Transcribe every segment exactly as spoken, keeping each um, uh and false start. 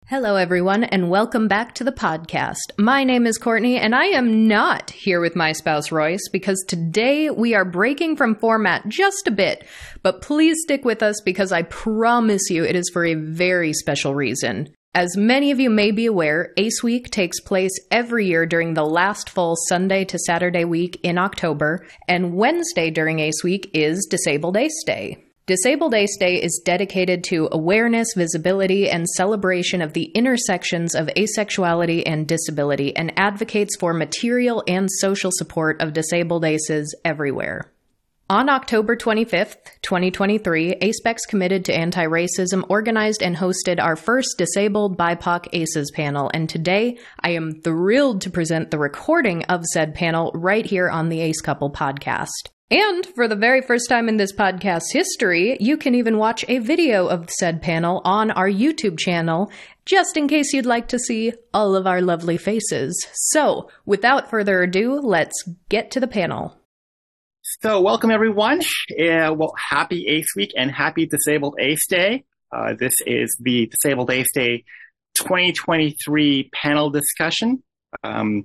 Hello, everyone, and welcome back to the podcast. My name is Courtney, and I am not here with my spouse, Royce, because today we are breaking from format just a bit. But please stick with us because I promise you it is for a very special reason. As many of you may be aware, ACE Week takes place every year during the last full Sunday to Saturday week in October, and Wednesday during ACE Week is Disabled ACE Day. Disabled ACE Day is dedicated to awareness, visibility, and celebration of the intersections of asexuality and disability and advocates for material and social support of disabled ACEs everywhere. On October twenty-fifth, twenty twenty-three, ACEPEX Committed to Anti-Racism organized and hosted our first Disabled B I P O C ACEs panel, and today I am thrilled to present the recording of said panel right here on the Ace Couple podcast. And for the very first time in this podcast's history, you can even watch a video of said panel on our YouTube channel, just in case you'd like to see all of our lovely faces. So, without further ado, let's get to the panel. So, welcome everyone. Uh, well, happy ACE Week and happy Disabled ACE Day. Uh, this is the Disabled ACE Day twenty twenty-three panel discussion. Um,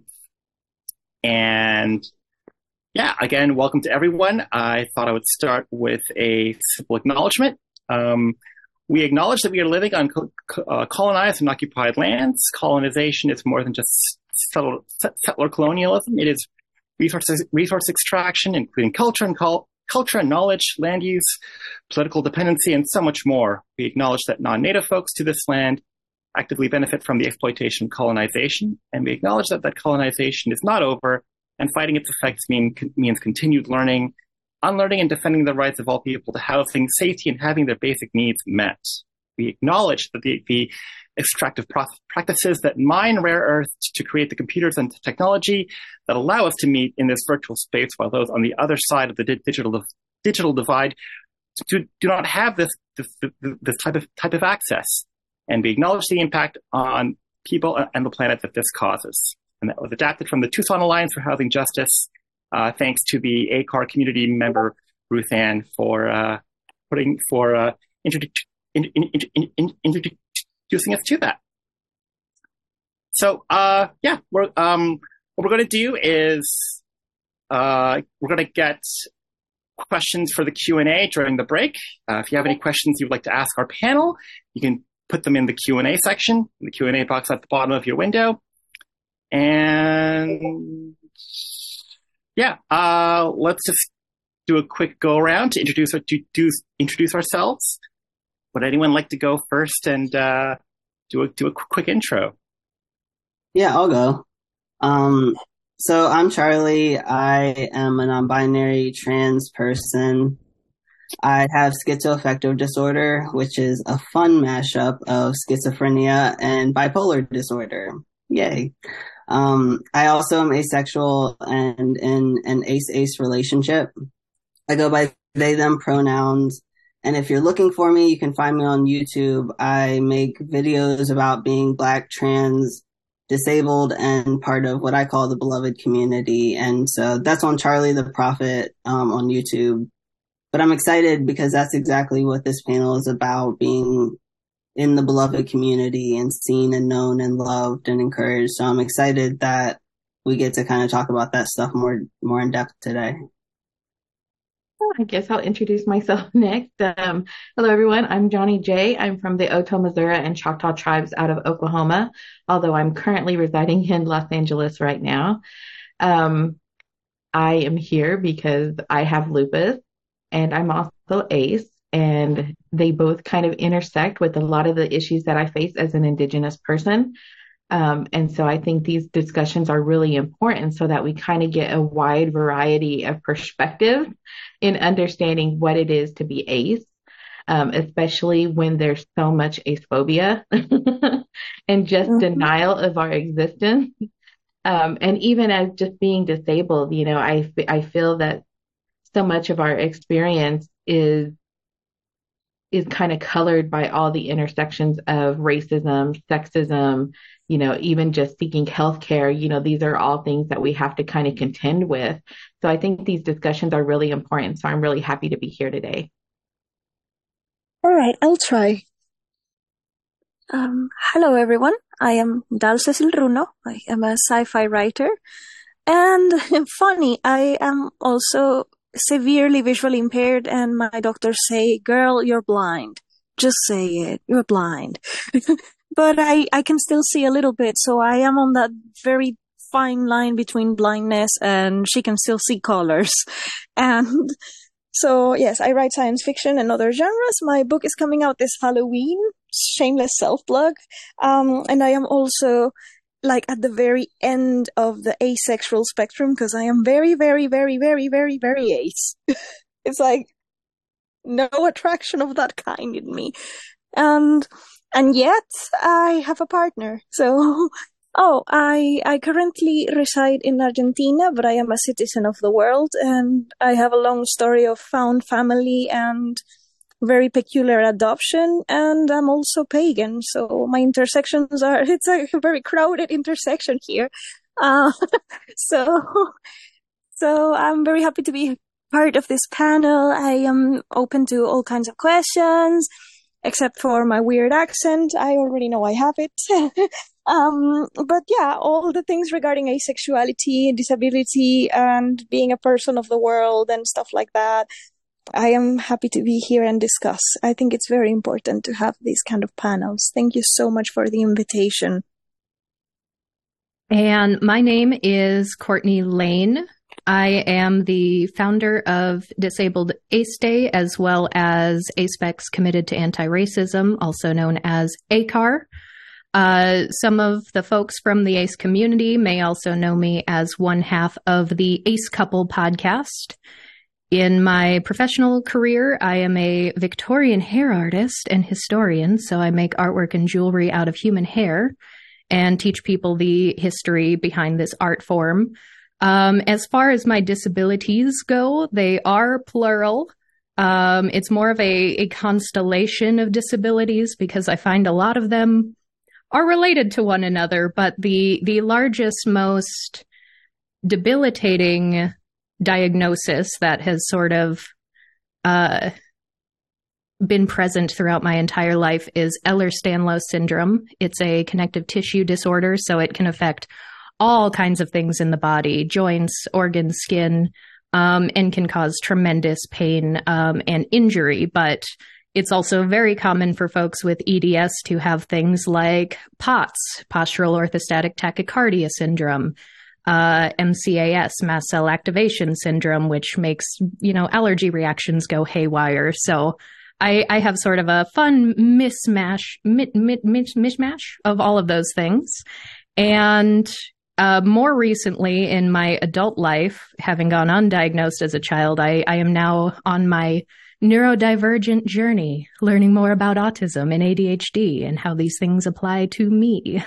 and Yeah, again, welcome to everyone. I thought I would start with a simple acknowledgement. Um, we acknowledge that we are living on co- uh, colonized and occupied lands. Colonization is more than just settler, settler colonialism. It is resources, resource extraction, including culture and col- culture and knowledge, land use, political dependency, and so much more. We acknowledge that non-native folks to this land actively benefit from the exploitation of colonization, and we acknowledge that that colonization is not over, and fighting its effects mean, means continued learning, unlearning, and defending the rights of all people to housing, safety, and having their basic needs met. We acknowledge that the, the extractive practices that mine rare earths to create the computers and technology that allow us to meet in this virtual space, while those on the other side of the digital digital divide do, do not have this, this, this type of type of access. And we acknowledge the impact on people and the planet that this causes. And that was adapted from the Tucson Alliance for Housing Justice. Uh, thanks to the A C A R community member Ruth Ann for uh, putting for uh, introdu- in, in, in, in, introducing us to that. So uh, yeah, we're, um, what we're going to do is uh, we're going to get questions for the Q and A during the break. Uh, if you have any questions you'd like to ask our panel, you can put them in the Q and A section, in the Q and A box at the bottom of your window. And yeah, uh, let's just do a quick go around to introduce to do, introduce ourselves. Would anyone like to go first and uh, do a do a quick intro? Yeah, I'll go. Um, so I'm Charlie. I am a non-binary trans person. I have schizoaffective disorder, which is a fun mashup of schizophrenia and bipolar disorder. Yay. Um, I also am asexual and in an ace-ace relationship. I go by they, them pronouns. And if you're looking for me, you can find me on YouTube. I make videos about being Black, trans, disabled, and part of what I call the beloved community. And so that's on Charlie the Prophet um, on YouTube. But I'm excited because that's exactly what this panel is about, being in the beloved community and seen and known and loved and encouraged. So I'm excited that we get to kind of talk about that stuff more, more in depth today. I guess I'll introduce myself next. Um, hello, everyone. I'm Johnny J. I'm from the Oto, Missouri and Choctaw tribes out of Oklahoma, although I'm currently residing in Los Angeles right now. Um, I am here because I have lupus and I'm also ACE. And they both kind of intersect with a lot of the issues that I face as an Indigenous person. Um, and so I think these discussions are really important so that we kind of get a wide variety of perspectives in understanding what it is to be ACE, um, especially when there's so much ACE phobia and just mm-hmm. denial of our existence. Um, and even as just being disabled, you know, I, I feel that so much of our experience is is kind of colored by all the intersections of racism, sexism, you know, even just seeking healthcare. You know, these are all things that we have to kind of contend with. So I think these discussions are really important. So I'm really happy to be here today. All right, I'll try. Um, hello, everyone. I am Dal Cecil Runo. I am a sci-fi writer. And funny, I am also severely visually impaired, and my doctors say, girl, you're blind. Just say it. You're blind. But I, I can still see a little bit, so I am on that very fine line between blindness and she can still see colors. And so, yes, I write science fiction and other genres. My book is coming out this Halloween, shameless self-plug. Um, and I am also like at the very end of the asexual spectrum because I am very, very, very, very, very, very ace. It's like no attraction of that kind in me. And, and yet I have a partner. So, oh, I, I currently reside in Argentina, but I am a citizen of the world, and I have a long story of found family and very peculiar adoption, and I'm also pagan, so my intersections are, it's a very crowded intersection here. Uh, so, so I'm very happy to be part of this panel. I am open to all kinds of questions, except for my weird accent. I already know I have it. um, but yeah, all the things regarding asexuality, disability, and being a person of the world and stuff like that. I am happy to be here and discuss. I think it's very important to have these kind of panels. Thank you so much for the invitation. And my name is Courtney Lane. I am the founder of Disabled ACE Day, as well as ACEPEX Committed to Anti-Racism, also known as A C A R. Uh, some of the folks from the ACE community may also know me as one half of the ACE Couple podcast. In my professional career, I am a Victorian hair artist and historian, so I make artwork and jewelry out of human hair and teach people the history behind this art form. Um, as far as my disabilities go, they are plural. Um, it's more of a, a constellation of disabilities because I find a lot of them are related to one another, but the, the largest, most debilitating diagnosis that has sort of uh, been present throughout my entire life is Ehlers-Danlos syndrome. It's a connective tissue disorder, so it can affect all kinds of things in the body, joints, organs, skin, um, and can cause tremendous pain um, and injury. But it's also very common for folks with E D S to have things like POTS, postural orthostatic tachycardia syndrome, uh, M C A S, mast cell activation syndrome, which makes, you know, allergy reactions go haywire. So I, I have sort of a fun mismatch, mi- mi- mi- mishmash of all of those things. And uh, more recently in my adult life, having gone undiagnosed as a child, I, I am now on my neurodivergent journey, learning more about autism and A D H D and how these things apply to me.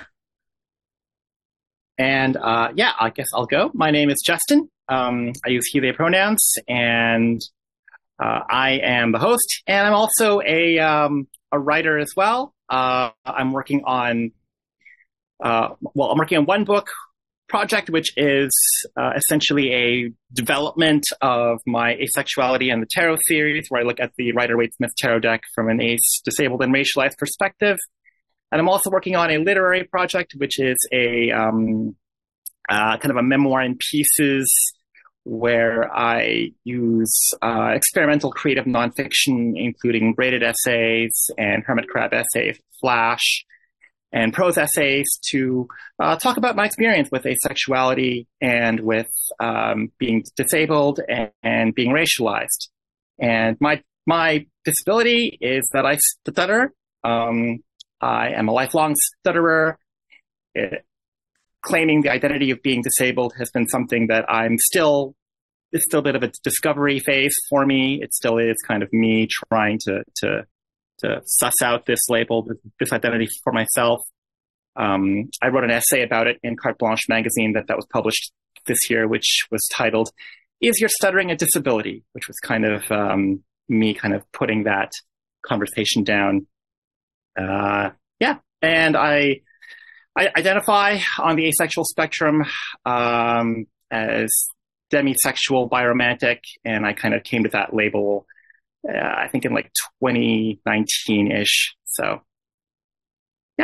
And uh, yeah, I guess I'll go. My name is Justin. Um, I use he, they pronouns, and uh, I am the host. And I'm also a um, a writer as well. Uh, I'm working on, uh, well, I'm working on one book project, which is uh, essentially a development of my asexuality and the tarot series, where I look at the Rider-Waite-Smith tarot deck from an ace, disabled, and racialized perspective. And I'm also working on a literary project, which is a um, uh, kind of a memoir in pieces, where I use uh, experimental creative nonfiction, including braided essays and hermit crab essays, flash, and prose essays to uh, talk about my experience with asexuality and with um, being disabled and, and being racialized. And my my disability is that I stutter. Um, I am a lifelong stutterer. It, claiming the identity of being disabled has been something that I'm still, it's still a bit of a discovery phase for me. It still is kind of me trying to to to suss out this label, this identity for myself. Um, I wrote an essay about it in Carte Blanche magazine that, that was published this year, which was titled, "Is Your Stuttering a Disability?" which was kind of um, me kind of putting that conversation down. Uh, yeah, and I I identify on the asexual spectrum um, as demisexual, biromantic, and I kind of came to that label, uh, I think in like twenty nineteen-ish. So,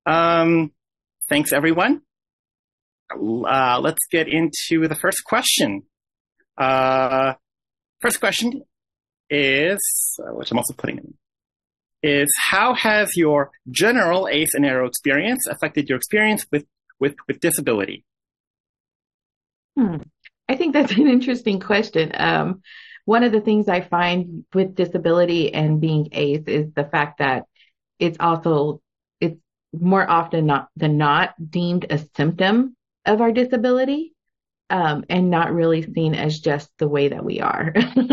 Um, thanks, everyone. Uh, let's get into the first question. Uh, first question is, uh, which I'm also putting in, is how has your general ACE and ARO experience affected your experience with, with, with disability? Hmm. I think that's an interesting question. Um, one of the things I find with disability and being ACE is the fact that it's also, it's more often not than not deemed a symptom of our disability, um, and not really seen as just the way that we are.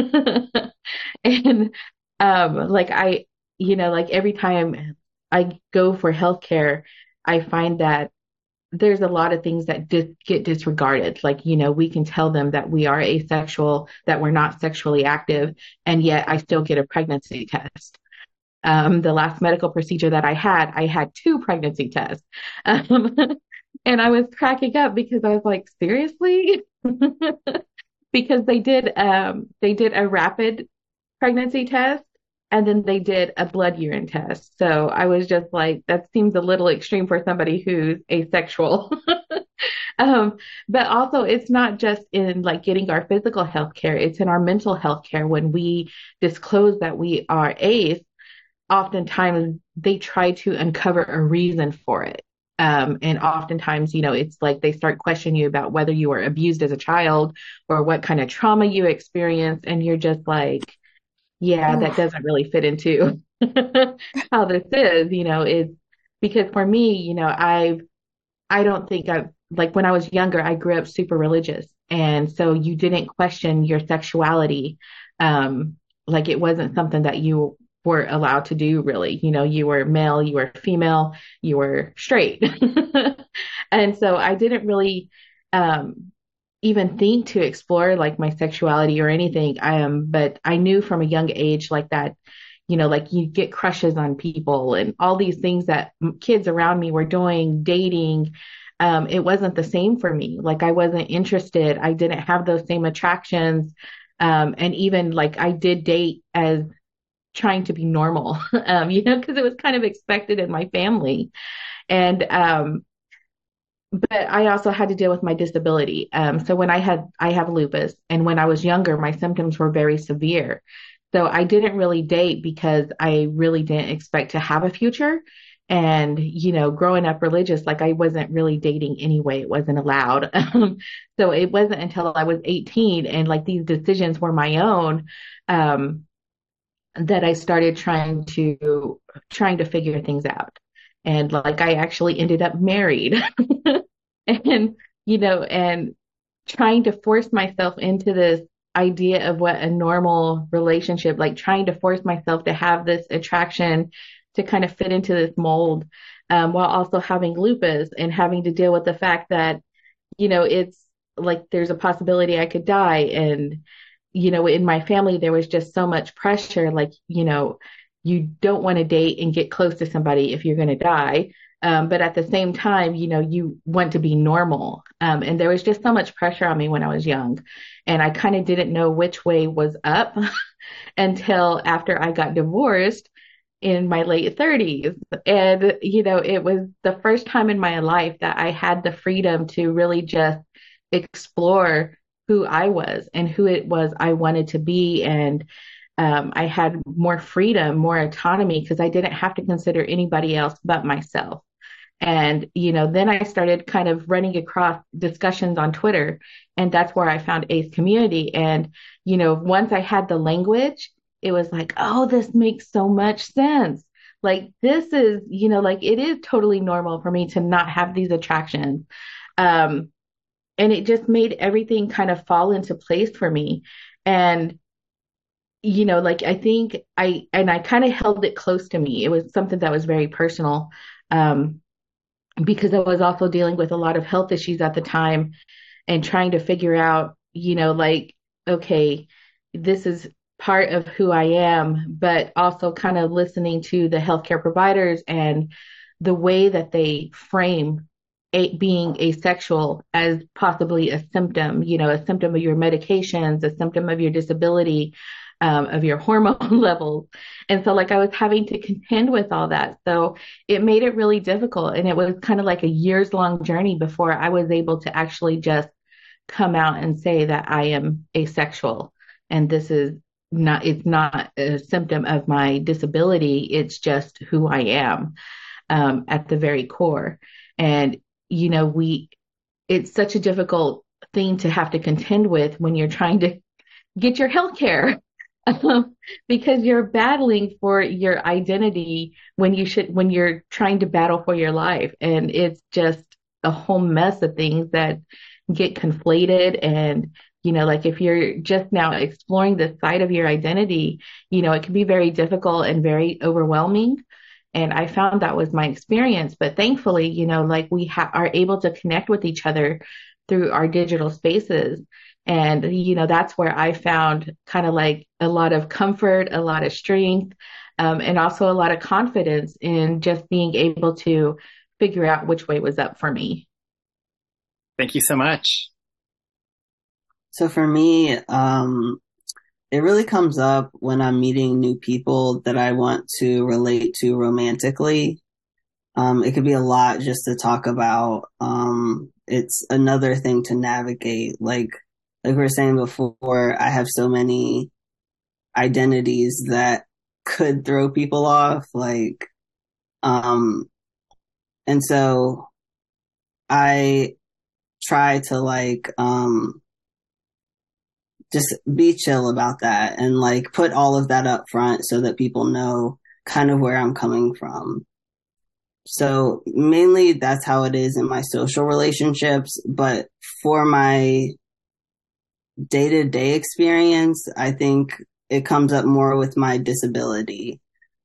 And um, like I, you know, like every time I go for healthcare, I find that there's a lot of things that dis- get disregarded. Like, you know, we can tell them that we are asexual, that we're not sexually active, and yet I still get a pregnancy test. Um, the last medical procedure that I had, I had two pregnancy tests. Um, and I was cracking up because I was like, seriously? Because they did, um, they did a rapid pregnancy test and then they did a blood urine test. So I was just like, that seems a little extreme for somebody who's asexual. Um, but also it's not just in like getting our physical health care, it's in our mental health care. When we disclose that we are ACE, oftentimes they try to uncover a reason for it. Um, and oftentimes, you know, it's like they start questioning you about whether you were abused as a child or what kind of trauma you experienced. And you're just like, yeah, that doesn't really fit into how this is, you know, is because for me, you know, I've, I don't think I've, like when I was younger, I grew up super religious. And so you didn't question your sexuality. Um, like it wasn't something that you were allowed to do really. You know, you were male, you were female, you were straight. And so I didn't really, um, even think to explore like my sexuality or anything. I am, um, but I knew from a young age like that, you know, like you get crushes on people and all these things that kids around me were doing, dating. Um, it wasn't the same for me. Like I wasn't interested. I didn't have those same attractions. Um, and even like I did date as trying to be normal, um, you know, because it was kind of expected in my family. And, um, but I also had to deal with my disability. Um, so when I had, I have lupus, and when I was younger, my symptoms were very severe. So I didn't really date because I really didn't expect to have a future. And, you know, growing up religious, like I wasn't really dating anyway. It wasn't allowed. Um, so it wasn't until I was eighteen and like these decisions were my own, um, that I started trying to, trying to figure things out. And like I actually ended up married and, you know, and trying to force myself into this idea of what a normal relationship, like trying to force myself to have this attraction to kind of fit into this mold, um, while also having lupus and having to deal with the fact that, you know, it's like there's a possibility I could die. And, you know, in my family, there was just so much pressure, like, you know, you don't want to date and get close to somebody if you're going to die. Um, but at the same time, you know, you want to be normal. Um, and there was just so much pressure on me when I was young. And I kind of didn't know which way was up until after I got divorced in my late thirties. And, you know, it was the first time in my life that I had the freedom to really just explore who I was and who it was I wanted to be. And um, I had more freedom, more autonomy, because I didn't have to consider anybody else but myself. And, you know, then I started kind of running across discussions on Twitter, and that's where I found ACE Community. And, you know, once I had the language, it was like, oh, this makes so much sense. Like, this is, you know, like it is totally normal for me to not have these attractions. Um, and it just made everything kind of fall into place for me. And, you know, like I think I, and I kind of held it close to me. It was something that was very personal. Um, because I was also dealing with a lot of health issues at the time and trying to figure out, you know, like, okay, this is part of who I am, but also kind of listening to the healthcare providers and the way that they frame a, being asexual as possibly a symptom, you know, a symptom of your medications, a symptom of your disability. um, of your hormone levels. And so like I was having to contend with all that. So it made it really difficult. And it was kind of like a years long journey before I was able to actually just come out and say that I am asexual. And this is not, it's not a symptom of my disability. It's just who I am, um, at the very core. And, you know, we, it's such a difficult thing to have to contend with when you're trying to get your health care. Um, because you're battling for your identity when you should, when you're trying to battle for your life. And it's just a whole mess of things that get conflated. And, you know, like if you're just now exploring the side of your identity, you know, it can be very difficult and very overwhelming. And I found that was my experience. But thankfully, you know, like we ha- are able to connect with each other through our digital spaces. And, you know, that's where I found kind of like a lot of comfort, a lot of strength, um, and also a lot of confidence in just being able to figure out which way was up for me. Thank you so much. So for me, um, it really comes up when I'm meeting new people that I want to relate to romantically. Um, it could be a lot just to talk about. Um, it's another thing to navigate. Like, like we were saying before, I have so many identities that could throw people off. Like, um, and so I try to like, um, just be chill about that and like put all of that up front so that people know kind of where I'm coming from. So mainly that's how it is in my social relationships, but for my day-to-day experience, I think it comes up more with my disability.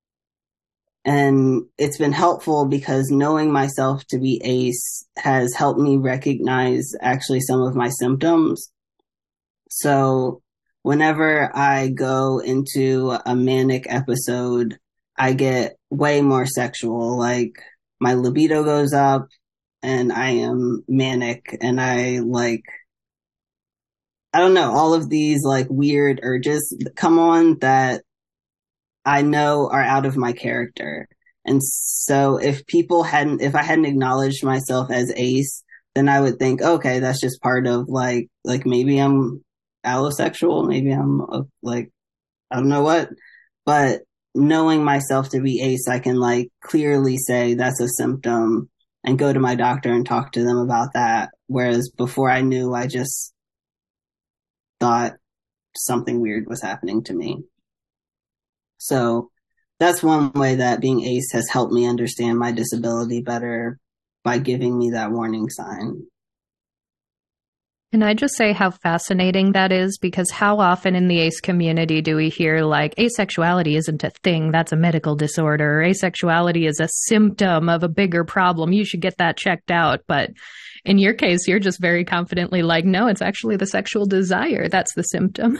And it's been helpful because knowing myself to be ace has helped me recognize actually some of my symptoms. So whenever I go into a manic episode, I get way more sexual. Like my libido goes up and I am manic and I like, I don't know, all of these like weird urges come on that I know are out of my character. And so if people hadn't, if I hadn't acknowledged myself as ace, then I would think, okay, that's just part of like, like maybe I'm allosexual, maybe I'm uh, like, I don't know what, but knowing myself to be ace, I can like clearly say that's a symptom and go to my doctor and talk to them about that. Whereas before I knew, I just thought something weird was happening to me. So that's one way that being ace has helped me understand my disability better by giving me that warning sign. Can I just say how fascinating that is? Because how often in the ace community do we hear like asexuality isn't a thing, that's a medical disorder, or asexuality is a symptom of a bigger problem, you should get that checked out. But in your case, you're just very confidently like, no, it's actually the sexual desire that's the symptom.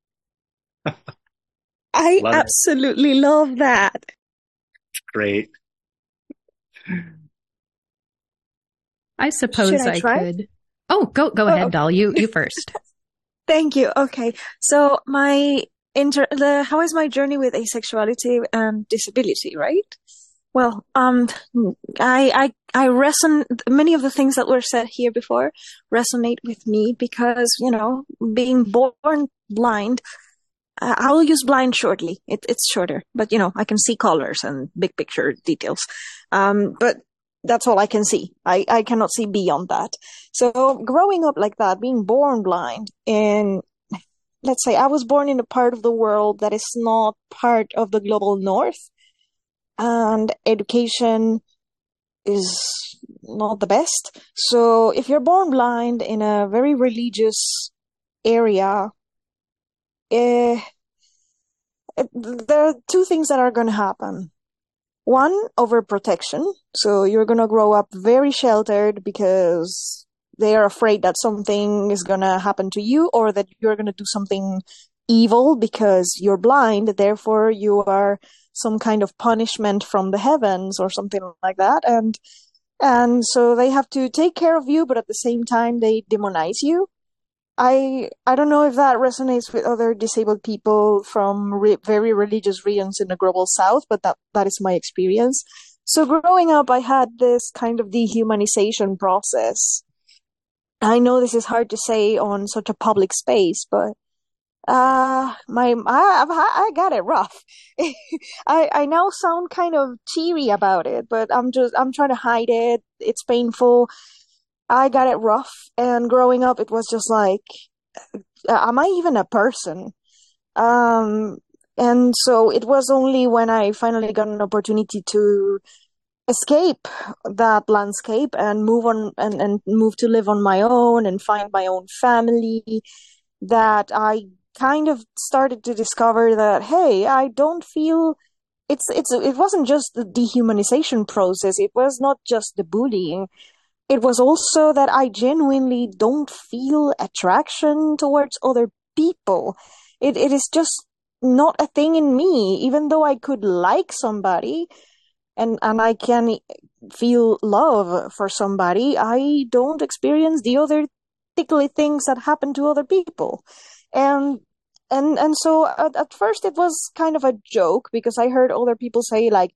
I Love absolutely it. Love that. Great. I suppose Should I, I try? could. Oh, go go Oh, ahead, okay. Doll. You you first. Thank you. Okay. So my inter the how is my journey with asexuality and disability, right? Well, um I I I reson many of the things that were said here before resonate with me because, you know, being born blind, uh, I will use blind shortly. It, it's shorter, but you know, I can see colors and big picture details. Um but that's all I can see. I, I cannot see beyond that. So growing up like that, being born blind, and let's say I was born in a part of the world that is not part of the global north, and education is not the best. So if you're born blind in a very religious area, eh, there are two things that are going to happen. One, overprotection. So you're going to grow up very sheltered because they are afraid that something is going to happen to you or that you're going to do something evil because you're blind. Therefore, you are some kind of punishment from the heavens or something like that. And, and so they have to take care of you, but at the same time, they demonize you. I I don't know if that resonates with other disabled people from re- very religious regions in the global south, but that, that is my experience. So growing up, I had this kind of dehumanization process. I know this is hard to say on such a public space, but uh, my I I've, I got it rough. I I now sound kind of cheery about it, but I'm just I'm trying to hide it. It's painful. I got it rough, and growing up, it was just like, am I even a person? Um, and so it was only when I finally got an opportunity to escape that landscape and move on and, and move to live on my own and find my own family that I kind of started to discover that, hey, I don't feel it's it's it wasn't just the dehumanization process. It was not just the bullying. It was also that I genuinely don't feel attraction towards other people. It it is just not a thing in me, even though I could like somebody and, and I can feel love for somebody, I don't experience the other tickly things that happen to other people. And and and so at, at first it was kind of a joke because I heard other people say like,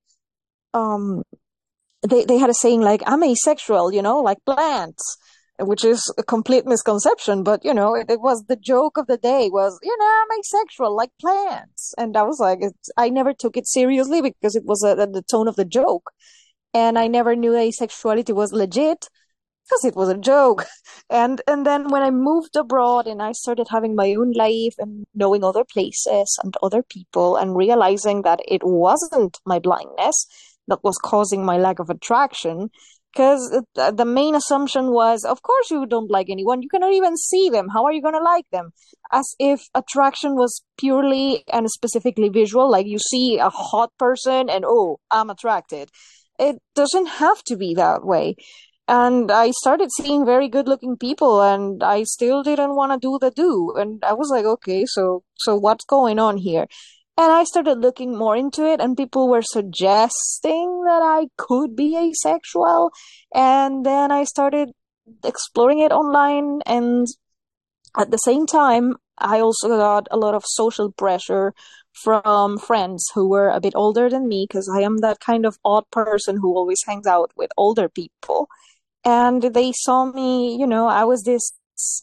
um, they, they had a saying like, I'm asexual, you know, like plants, which is a complete misconception. But, you know, it, it was the joke of the day was, you know, I'm asexual like plants. And I was like, it's, I never took it seriously because it was a, the tone of the joke. And I never knew asexuality was legit because it was a joke. And and then when I moved abroad and I started having my own life and knowing other places and other people and realizing that it wasn't my blindness that was causing my lack of attraction, because the main assumption was, of course you don't like anyone. You cannot even see them. How are you going to like them? As if attraction was purely and specifically visual, like you see a hot person and, oh, I'm attracted. It doesn't have to be that way. And I started seeing very good looking people and I still didn't want to do the do. And I was like, okay, so, so what's going on here? And I started looking more into it and people were suggesting that I could be asexual. And then I started exploring it online. And at the same time, I also got a lot of social pressure from friends who were a bit older than me because I am that kind of odd person who always hangs out with older people. And they saw me, you know, I was this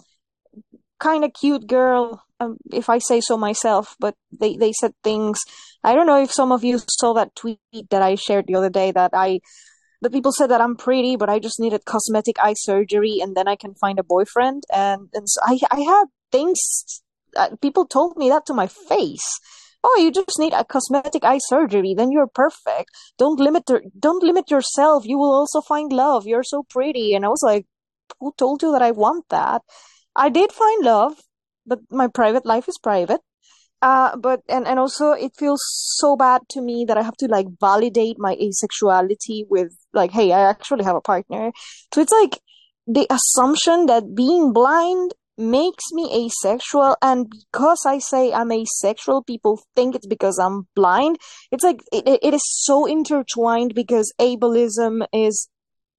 kind of cute girl, um, if I say so myself, but they, they said things. I don't know if some of you saw that tweet that I shared the other day that I, the people said that I'm pretty, but I just needed cosmetic eye surgery and then I can find a boyfriend. And, and so I, I had things, uh, people told me that to my face. Oh, you just need a cosmetic eye surgery, then you're perfect. Don't limit ter- don't limit yourself. You will also find love. You're so pretty. And I was like, who told you that I want that? I did find love, but my private life is private. Uh, but and, and also it feels so bad to me that I have to like validate my asexuality with like, hey, I actually have a partner. So it's like the assumption that being blind makes me asexual, and because I say I'm asexual, people think it's because I'm blind. It's like it, it is so intertwined because ableism is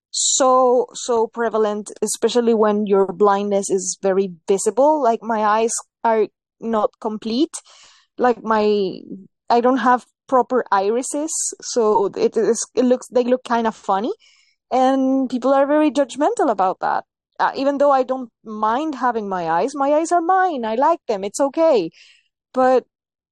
so so prevalent, especially when your blindness is very visible. Like my eyes are not complete, like my I don't have proper irises, so it is it looks they look kind of funny, and people are very judgmental about that. Uh, even though I don't mind having my eyes, my eyes are mine. I like them. It's okay. But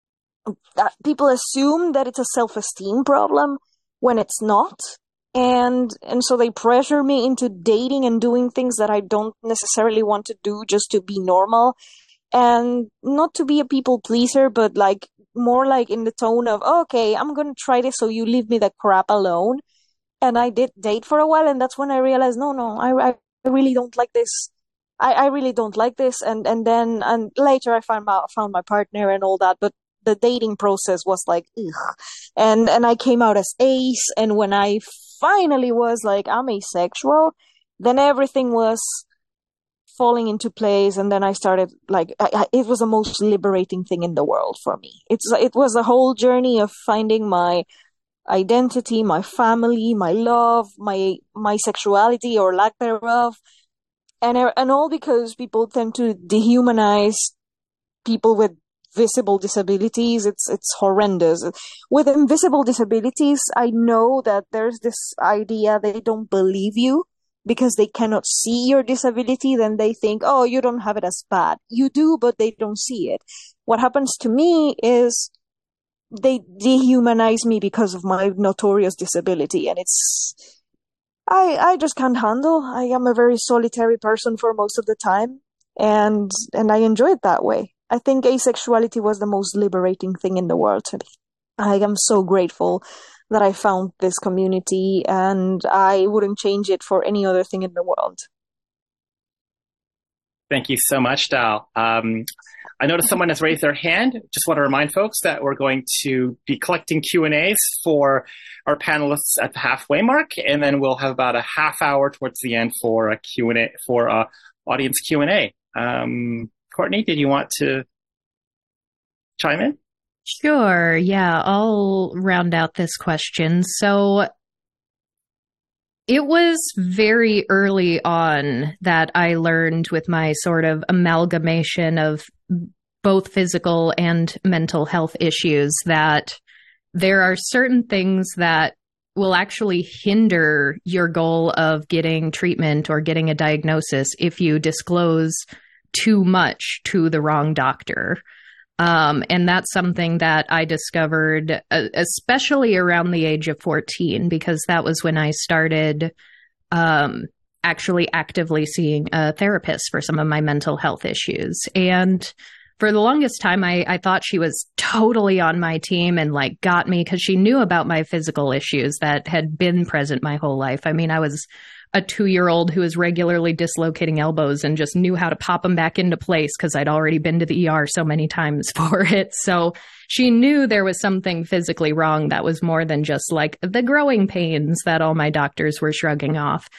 that people assume that it's a self-esteem problem when it's not. And and so they pressure me into dating and doing things that I don't necessarily want to do just to be normal. And not to be a people pleaser, but like more like in the tone of, oh, okay, I'm going to try this so you leave me the crap alone. And I did date for a while, and that's when I realized, no, no, I, I I really don't like this. I, I really don't like this. And, and then and later I found my, found my partner and all that. But the dating process was like, ugh. And, and I came out as ace. And when I finally was like, I'm asexual, then everything was falling into place. And then I started like, I, I, it was the most liberating thing in the world for me. It's It was a whole journey of finding my identity, my family, my love, my my sexuality or lack thereof, and and all because people tend to dehumanize people with visible disabilities. It's it's horrendous. With invisible disabilities, I know that there's this idea they don't believe you because they cannot see your disability. Then they think, oh, you don't have it as bad. You do, but they don't see it. What happens to me is they dehumanize me because of my notorious disability, and it's I I just can't handle. I am a very solitary person for most of the time, and and I enjoy it that way. I think asexuality was the most liberating thing in the world to me. I am so grateful that I found this community, and I wouldn't change it for any other thing in the world. Thank you so much, Dal. Um, I noticed someone has raised their hand. Just want to remind folks that we're going to be collecting Q and A's for our panelists at the halfway mark, and then we'll have about a half hour towards the end for a Q and A, for a audience Q and A. Um, Courtney, did you want to chime in? Sure. Yeah, I'll round out this question. So it was very early on that I learned, with my sort of amalgamation of both physical and mental health issues, that there are certain things that will actually hinder your goal of getting treatment or getting a diagnosis if you disclose too much to the wrong doctor. Um, and that's something that I discovered, uh, especially around the age of fourteen, because that was when I started um, actually actively seeing a therapist for some of my mental health issues. And for the longest time, I, I thought she was totally on my team and like got me because she knew about my physical issues that had been present my whole life. I mean, I was a two-year-old who was regularly dislocating elbows and just knew how to pop them back into place because I'd already been to the E R so many times for it. So she knew there was something physically wrong that was more than just like the growing pains that all my doctors were shrugging off.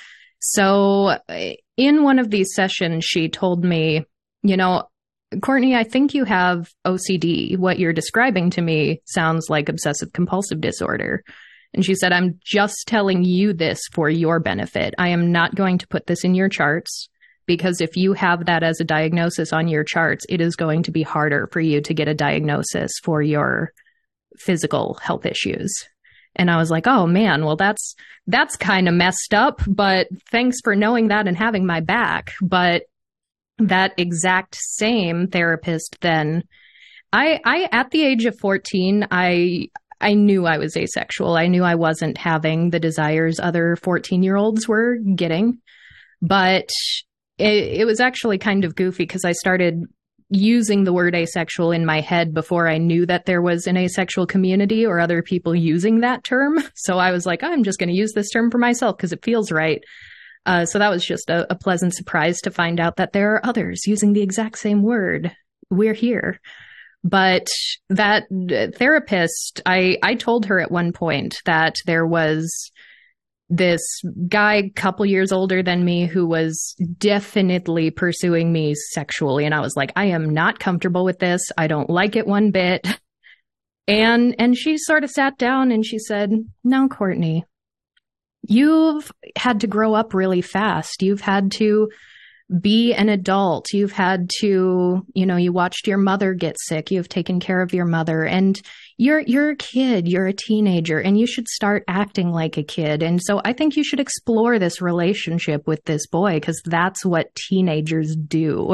So in one of these sessions, she told me, you know, Courtney, I think you have O C D. What you're describing to me sounds like obsessive compulsive disorder. And she said, I'm just telling you this for your benefit. I am not going to put this in your charts, because if you have that as a diagnosis on your charts, it is going to be harder for you to get a diagnosis for your physical health issues. And I was like, oh man, well, that's, that's kind of messed up, but thanks for knowing that and having my back. But that exact same therapist then, I, I, at the age of fourteen, I, I knew I was asexual. I knew I wasn't having the desires other fourteen-year-olds were getting. But it, it was actually kind of goofy because I started using the word asexual in my head before I knew that there was an asexual community or other people using that term. So I was like, I'm just going to use this term for myself because it feels right. Uh, so that was just a, a pleasant surprise to find out that there are others using the exact same word. We're here. But that therapist, I, I told her at one point that there was this guy a couple years older than me who was definitely pursuing me sexually. And I was like, I am not comfortable with this. I don't like it one bit. And, and she sort of sat down and she said, no, Courtney, you've had to grow up really fast. You've had to be an adult. You've had to, you know, you watched your mother get sick. You've taken care of your mother, and you're, you're a kid, you're a teenager, and you should start acting like a kid. And so I think you should explore this relationship with this boy because that's what teenagers do.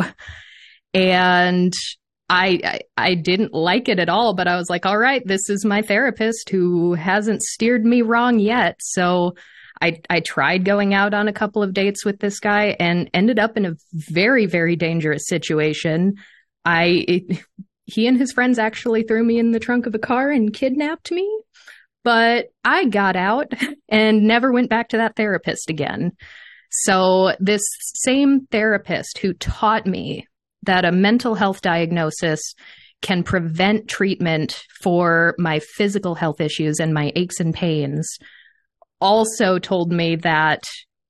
And I, I, I didn't like it at all, but I was like, all right, this is my therapist who hasn't steered me wrong yet. So I, I tried going out on a couple of dates with this guy and ended up in a very, very dangerous situation. I, it, he and his friends actually threw me in the trunk of a car and kidnapped me, but I got out and never went back to that therapist again. So this same therapist who taught me that a mental health diagnosis can prevent treatment for my physical health issues and my aches and pains also told me that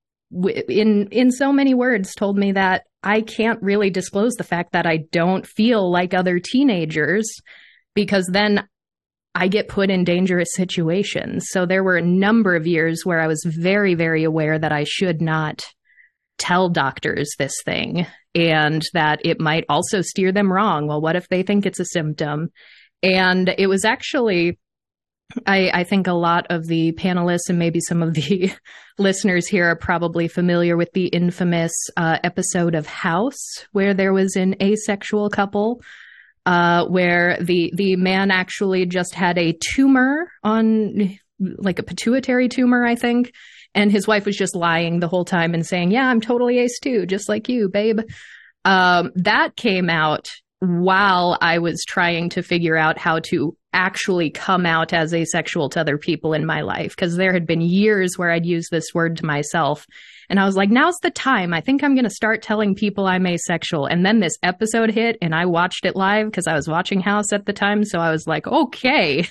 in in so many words told me that I can't really disclose the fact that I don't feel like other teenagers because then I get put in dangerous situations. So there were a number of years where I was very, very aware that I should not tell doctors this thing, and that it might also steer them wrong. Well, what if they think it's a symptom? And it was actually, I, I think a lot of the panelists and maybe some of the listeners here are probably familiar with the infamous uh, episode of House, where there was an asexual couple uh, where the, the man actually just had a tumor on, like a pituitary tumor, I think. And his wife was just lying the whole time and saying, yeah, I'm totally ace too, just like you, babe. Um, that came out while I was trying to figure out how to actually come out as asexual to other people in my life, because there had been years where I'd use this word to myself. And I was like, now's the time. I think I'm going to start telling people I'm asexual. And then this episode hit and I watched it live because I was watching House at the time. So I was like, okay.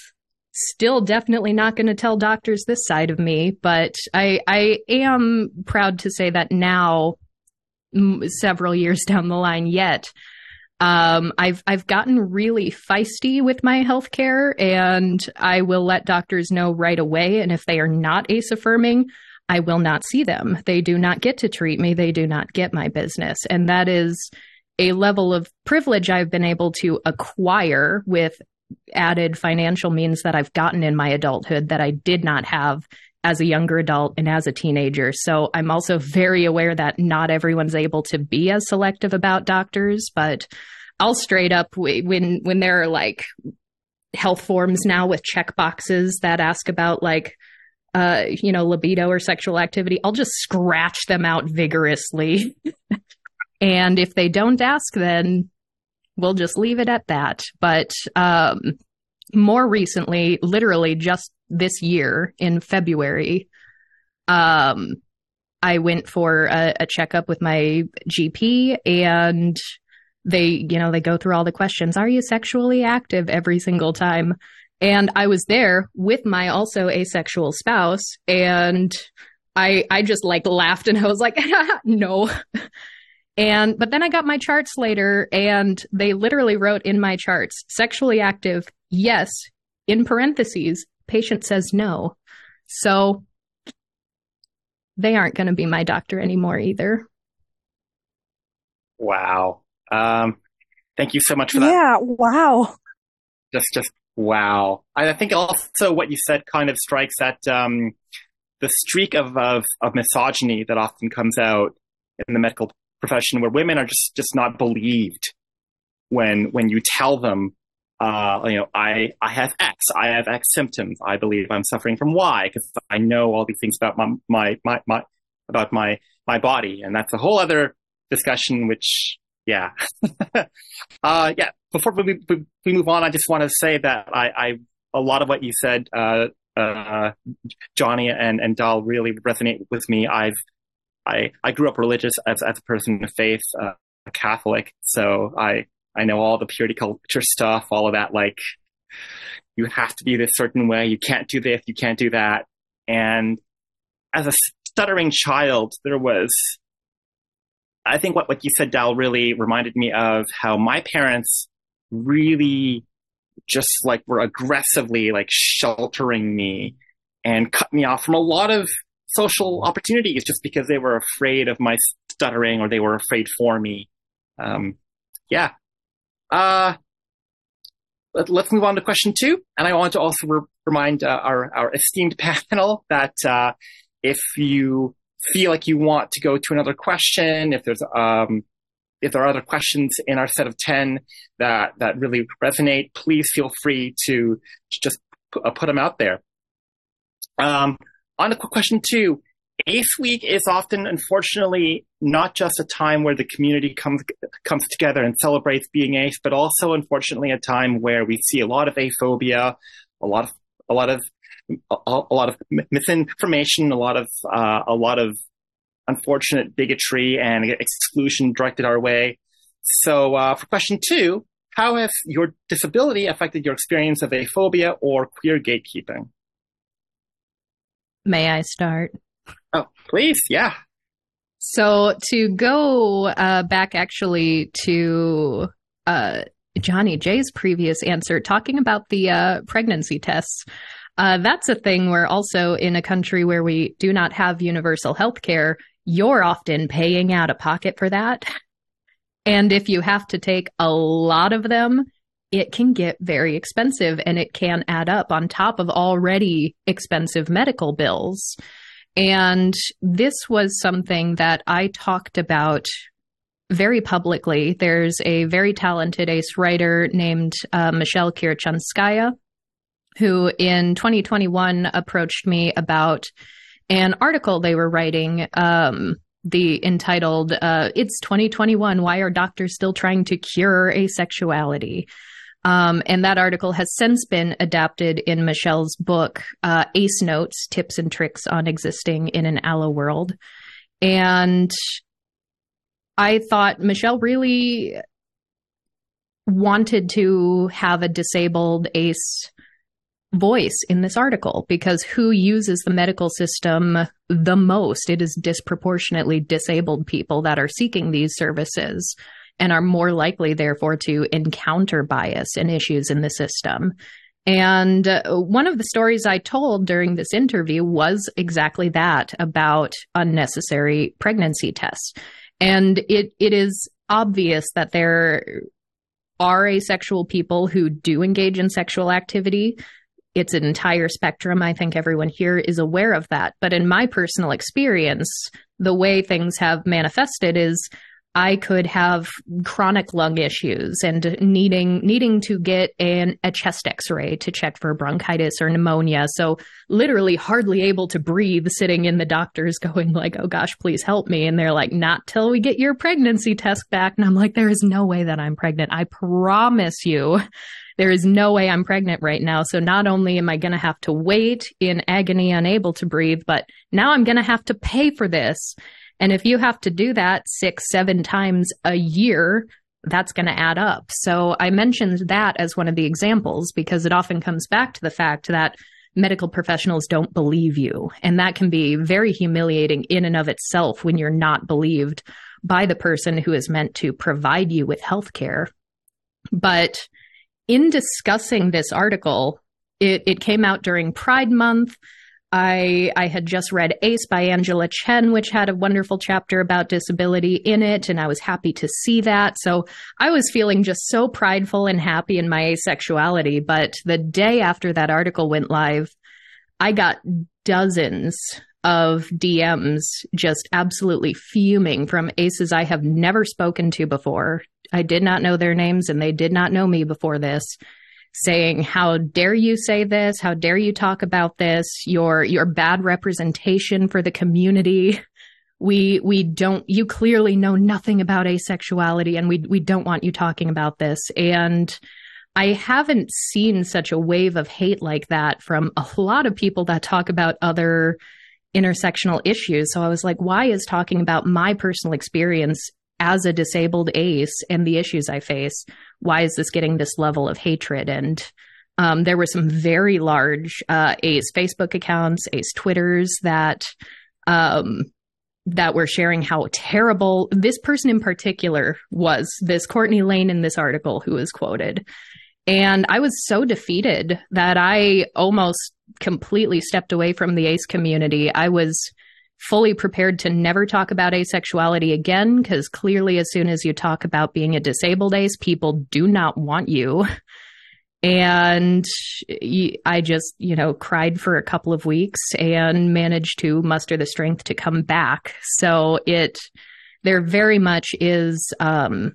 Still definitely not going to tell doctors this side of me, but I I am proud to say that now, m- several years down the line yet, um, I've I've gotten really feisty with my healthcare, and I will let doctors know right away. And if they are not ace affirming, I will not see them. They do not get to treat me. They do not get my business, and that is a level of privilege I've been able to acquire with added financial means that I've gotten in my adulthood that I did not have as a younger adult and as a teenager. So I'm also very aware that not everyone's able to be as selective about doctors, but I'll straight up, when, when there are like health forms now with check boxes that ask about like, uh, you know, libido or sexual activity, I'll just scratch them out vigorously. And if they don't ask, then we'll just leave it at that. But um, more recently, literally just this year in February, um, I went for a, a checkup with my G P, and they, you know, they go through all the questions. Are you sexually active every single time? And I was there with my also asexual spouse, and I I just like laughed and I was like, no. And, but then I got my charts later, and they literally wrote in my charts, sexually active, yes, in parentheses, patient says no. So they aren't going to be my doctor anymore either. Wow. Um, thank you so much for that. Yeah, wow. Just, just wow. I think also what you said kind of strikes that um, the streak of, of, of misogyny that often comes out in the medical profession, where women are just, just not believed when when you tell them, uh, you know, I, I have X, I have X symptoms, I believe I'm suffering from Y, because I know all these things about my, my, my, my, about my, my body. And that's a whole other discussion, which, yeah. uh, yeah, before we, we, we move on, I just want to say that I, I, a lot of what you said, uh, uh, Johnny and, and Dal really resonate with me. I've, I, I grew up religious as, as a person of faith, uh, a Catholic. So I, I know all the purity culture stuff, all of that, like you have to be this certain way. You can't do this. You can't do that. And as a stuttering child, there was, I think what, what you said, Dal, really reminded me of how my parents really just like were aggressively like sheltering me and cut me off from a lot of social opportunities just because they were afraid of my stuttering or they were afraid for me. Um, yeah. Uh, let, let's move on to question two. And I want to also re- remind uh, our, our esteemed panel that uh, if you feel like you want to go to another question, if there's um, if there are other questions in our set of ten that, that really resonate, please feel free to just p- uh, put them out there. Um, On to question two, Ace Week is often, unfortunately, not just a time where the community comes comes together and celebrates being ace, but also, unfortunately, a time where we see a lot of aphobia, a lot of a lot of a, a lot of misinformation, a lot of uh, a lot of unfortunate bigotry and exclusion directed our way. So, uh, for question two, how has your disability affected your experience of aphobia or queer gatekeeping? May I start? Oh, please. Yeah. So to go uh, back actually to uh, Johnny J's previous answer, talking about the uh, pregnancy tests, Uh, that's a thing where also in a country where we do not have universal health care, you're often paying out of pocket for that. And if you have to take a lot of them, it can get very expensive and it can add up on top of already expensive medical bills. And this was something that I talked about very publicly. There's a very talented A C E writer named uh, Michelle Kirichanskaya, who in twenty twenty-one approached me about an article they were writing, um, the entitled, uh, It's twenty twenty-one, Why Are Doctors Still Trying to Cure Asexuality? Um, and that article has since been adapted in Michelle's book, uh, Ace Notes, Tips and Tricks on Existing in an Allo World. And I thought Michelle really wanted to have a disabled ace voice in this article, because who uses the medical system the most? It is disproportionately disabled people that are seeking these services and are more likely, therefore, to encounter bias and issues in the system. And uh, one of the stories I told during this interview was exactly that, about unnecessary pregnancy tests. And it it is obvious that there are asexual people who do engage in sexual activity. It's an entire spectrum. I think everyone here is aware of that. But in my personal experience, the way things have manifested is I could have chronic lung issues and needing needing to get an, a chest x-ray to check for bronchitis or pneumonia. So literally hardly able to breathe, sitting in the doctor's going like, oh gosh, please help me. And they're like, not till we get your pregnancy test back. And I'm like, there is no way that I'm pregnant. I promise you, there is no way I'm pregnant right now. So not only am I going to have to wait in agony, unable to breathe, but now I'm going to have to pay for this. And if you have to do that six, seven times a year, that's going to add up. So I mentioned that as one of the examples because it often comes back to the fact that medical professionals don't believe you. And that can be very humiliating in and of itself when you're not believed by the person who is meant to provide you with healthcare. But in discussing this article, it, it came out during Pride Month. I I had just read Ace by Angela Chen, which had a wonderful chapter about disability in it, and I was happy to see that. So I was feeling just so prideful and happy in my asexuality. But the day after that article went live, I got dozens of D Ms just absolutely fuming from aces I have never spoken to before. I did not know their names, and they did not know me before this, saying, how dare you say this? How dare you talk about this? Your your bad representation for the community. We we don't, you clearly know nothing about asexuality, and we we don't want you talking about this. And I haven't seen such a wave of hate like that from a lot of people that talk about other intersectional issues. So I was like, why is talking about my personal experience as a disabled ace and the issues I face, why is this getting this level of hatred? And um, there were some very large uh, ace Facebook accounts, ace Twitters that um, that were sharing how terrible this person in particular was, this Courtney Lane in this article who was quoted. And I was so defeated that I almost completely stepped away from the ace community. I was fully prepared to never talk about asexuality again, because clearly as soon as you talk about being a disabled ace, people do not want you. And I just, you know, cried for a couple of weeks and managed to muster the strength to come back. So it, there very much is um,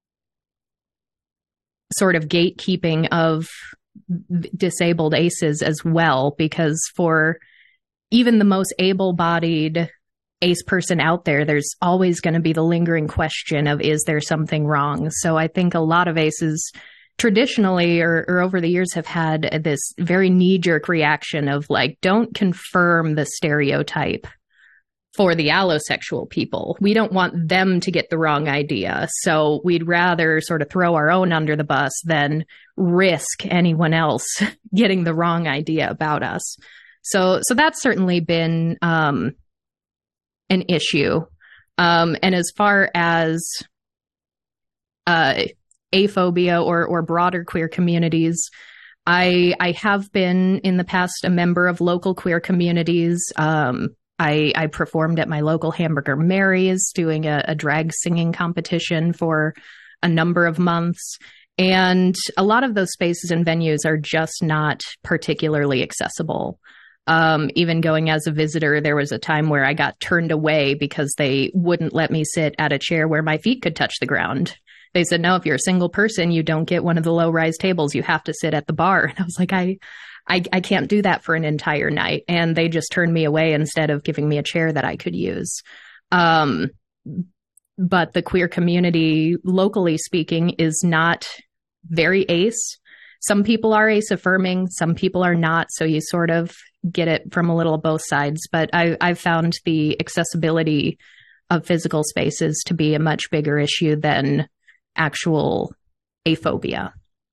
sort of gatekeeping of disabled aces as well, because for even the most able-bodied ace person out there, there's always going to be the lingering question of, is there something wrong? So I think a lot of aces traditionally or, or over the years have had this very knee-jerk reaction of like, don't confirm the stereotype for the allosexual people. We don't want them to get the wrong idea. So we'd rather sort of throw our own under the bus than risk anyone else getting the wrong idea about us. So, so that's certainly been um, an issue. Um, and as far as uh, aphobia or or broader queer communities, I I have been in the past a member of local queer communities. Um, I, I performed at my local Hamburger Mary's doing a, a drag singing competition for a number of months. And a lot of those spaces and venues are just not particularly accessible. Um, even going as a visitor, there was a time where I got turned away because they wouldn't let me sit at a chair where my feet could touch the ground. They said, no, if you're a single person, you don't get one of the low-rise tables. You have to sit at the bar. And I was like, I, I, I can't do that for an entire night. And they just turned me away instead of giving me a chair that I could use. Um, but the queer community, locally speaking, is not very ace. Some people are ace affirming, some people are not. So you sort of get it from a little of both sides. But I, I've found the accessibility of physical spaces to be a much bigger issue than actual aphobia.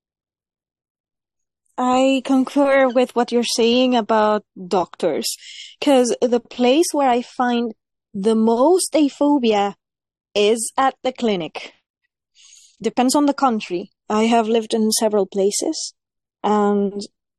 I concur with what you're saying about doctors, because the place where I find the most aphobia is at the clinic. Depends on the country. I have lived in several places, and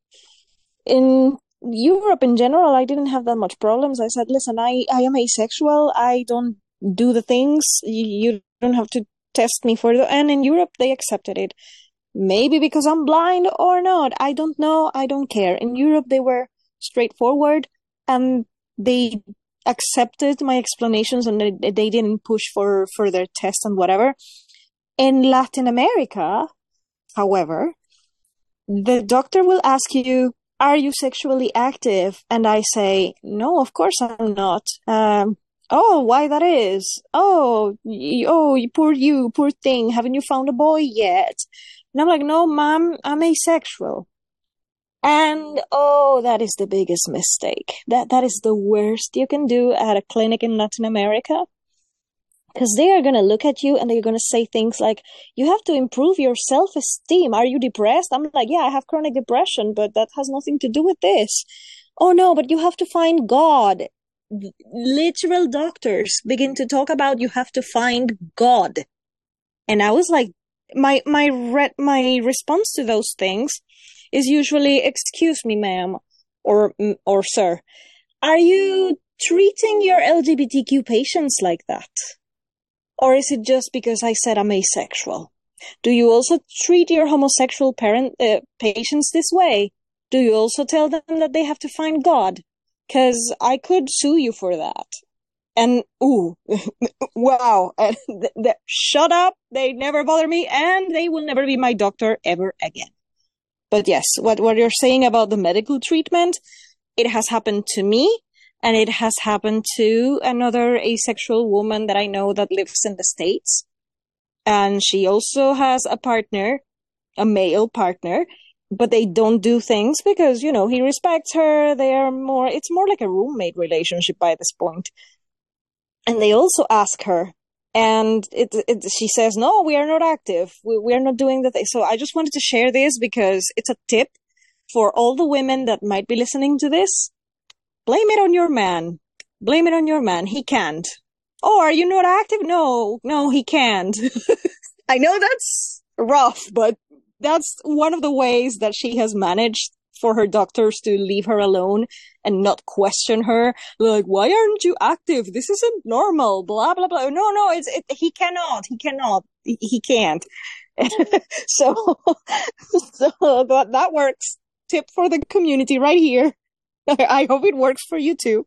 in Europe in general, I didn't have that much problems. I said, listen, I, I am asexual. I don't do the things. You, you don't have to test me for the, and in Europe, they accepted it. Maybe because I'm blind or not. I don't know. I don't care. In Europe, they were straightforward and they accepted my explanations, and they, they didn't push for further tests and whatever. In Latin America, however, the doctor will ask you, are you sexually active? And I say, no, of course I'm not. Um, oh, why that is? Oh, y- oh, you poor you, poor thing. Haven't you found a boy yet? And I'm like, no, mom, I'm asexual. And, oh, that is the biggest mistake. That That is the worst you can do at a clinic in Latin America. Because they are going to look at you and they're going to say things like, you have to improve your self-esteem. Are you depressed? I'm like, yeah, I have chronic depression, but that has nothing to do with this. Oh, no, but you have to find God. Literal doctors begin to talk about you have to find God. And I was like, my my re- my response to those things is usually, excuse me, ma'am, or or sir, are you treating your L G B T Q patients like that? Or is it just because I said I'm asexual? Do you also treat your homosexual parent uh, patients this way? Do you also tell them that they have to find God? Because I could sue you for that. And, ooh, wow, uh, th- th- shut up, they never bother me, and they will never be my doctor ever again. But yes, what, what you're saying about the medical treatment, it has happened to me, and it has happened to another asexual woman that I know that lives in the States. And she also has a partner, a male partner, but they don't do things because, you know, he respects her. They are more, it's more like a roommate relationship by this point. And they also ask her, and it, it, she says, no, we are not active. We, we are not doing the thing. So I just wanted to share this because it's a tip for all the women that might be listening to this. Blame it on your man. Blame it on your man. He can't. Oh, are you not active? No, no, he can't. I know that's rough, but that's one of the ways that she has managed for her doctors to leave her alone and not question her. Like, why aren't you active? This isn't normal. Blah, blah, blah. No, no, it's, it, he cannot. He cannot. He, he can't. so, so that, that works. Tip for the community right here. I hope it works for you too.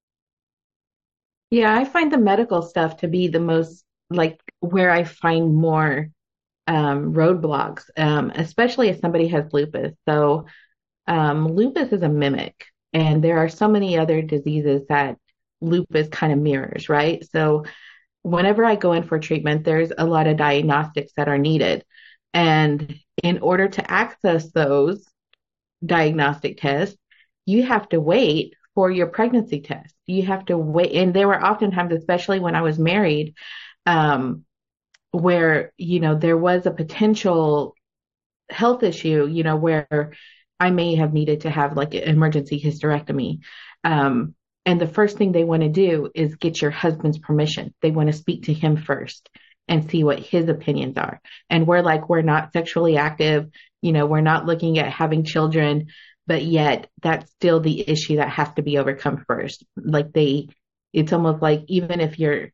Yeah, I find the medical stuff to be the most, like, where I find more um, roadblocks, um, especially if somebody has lupus. So um, lupus is a mimic, and there are so many other diseases that lupus kind of mirrors, right? So whenever I go in for treatment, there's a lot of diagnostics that are needed. And in order to access those diagnostic tests, you have to wait for your pregnancy test. You have to wait. And there were oftentimes, especially when I was married, um, where, you know, there was a potential health issue, you know, where I may have needed to have like an emergency hysterectomy. Um, and the first thing they want to do is get your husband's permission. They want to speak to him first. and see what his opinions are. And we're like, we're not sexually active, you know, we're not looking at having children, but yet that's still the issue that has to be overcome first. Like they, it's almost like even if you're,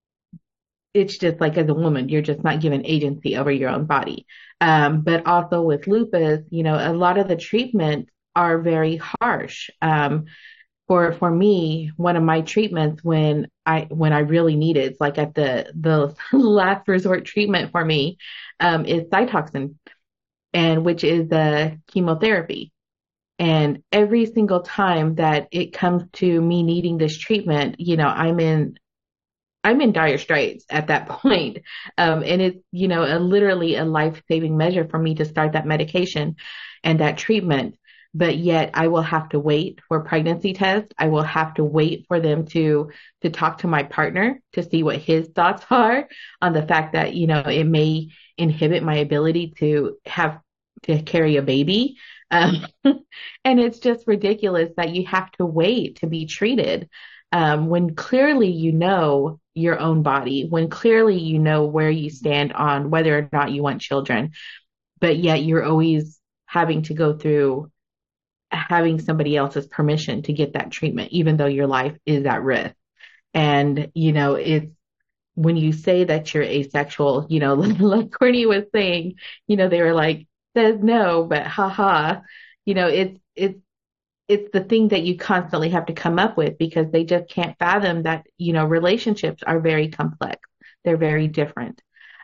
it's just like as a woman, you're just not given agency over your own body. Um, but also with lupus, you know, a lot of the treatments are very harsh. Um, for for me, one of my treatments when I when I really need it, it's like at the the last resort treatment for me, um, is Cytoxan, and which is the chemotherapy. And every single time that it comes to me needing this treatment, you know, I'm in I'm in dire straits at that point. Um, and it's, you know, a, literally a life-saving measure for me to start that medication and that treatment. But yet I will have to wait for pregnancy tests. I will have to wait for them to, to talk to my partner to see what his thoughts are on the fact that, you know, it may inhibit my ability to have, to carry a baby. Um, and it's just ridiculous that you have to wait to be treated. Um, when clearly you know your own body, when clearly you know where you stand on whether or not you want children, but yet you're always having to go through having somebody else's permission to get that treatment, even though your life is at risk. And, you know, it's when you say that you're asexual, you know, like Courtney was saying, you know, they were like, says no, but haha, you know, it's, it's, it's the thing that you constantly have to come up with because they just can't fathom that, you know, relationships are very complex. They're very different.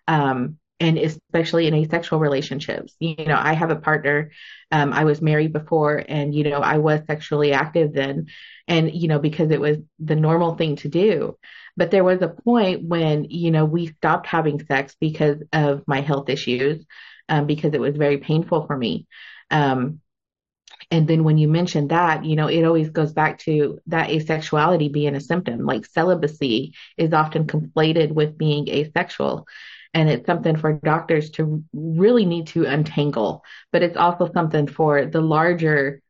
Um, and especially in asexual relationships, you know, I have a partner, um, I was married before and, you know, I was sexually active then and, you know, because it was the normal thing to do. But there was a point when, you know, we stopped having sex because of my health issues, um, because it was very painful for me. Um, And then when you mention that, you know, it always goes back to that asexuality being a symptom. Like celibacy is often conflated with being asexual. And it's something for doctors to really need to untangle. But it's also something for the larger,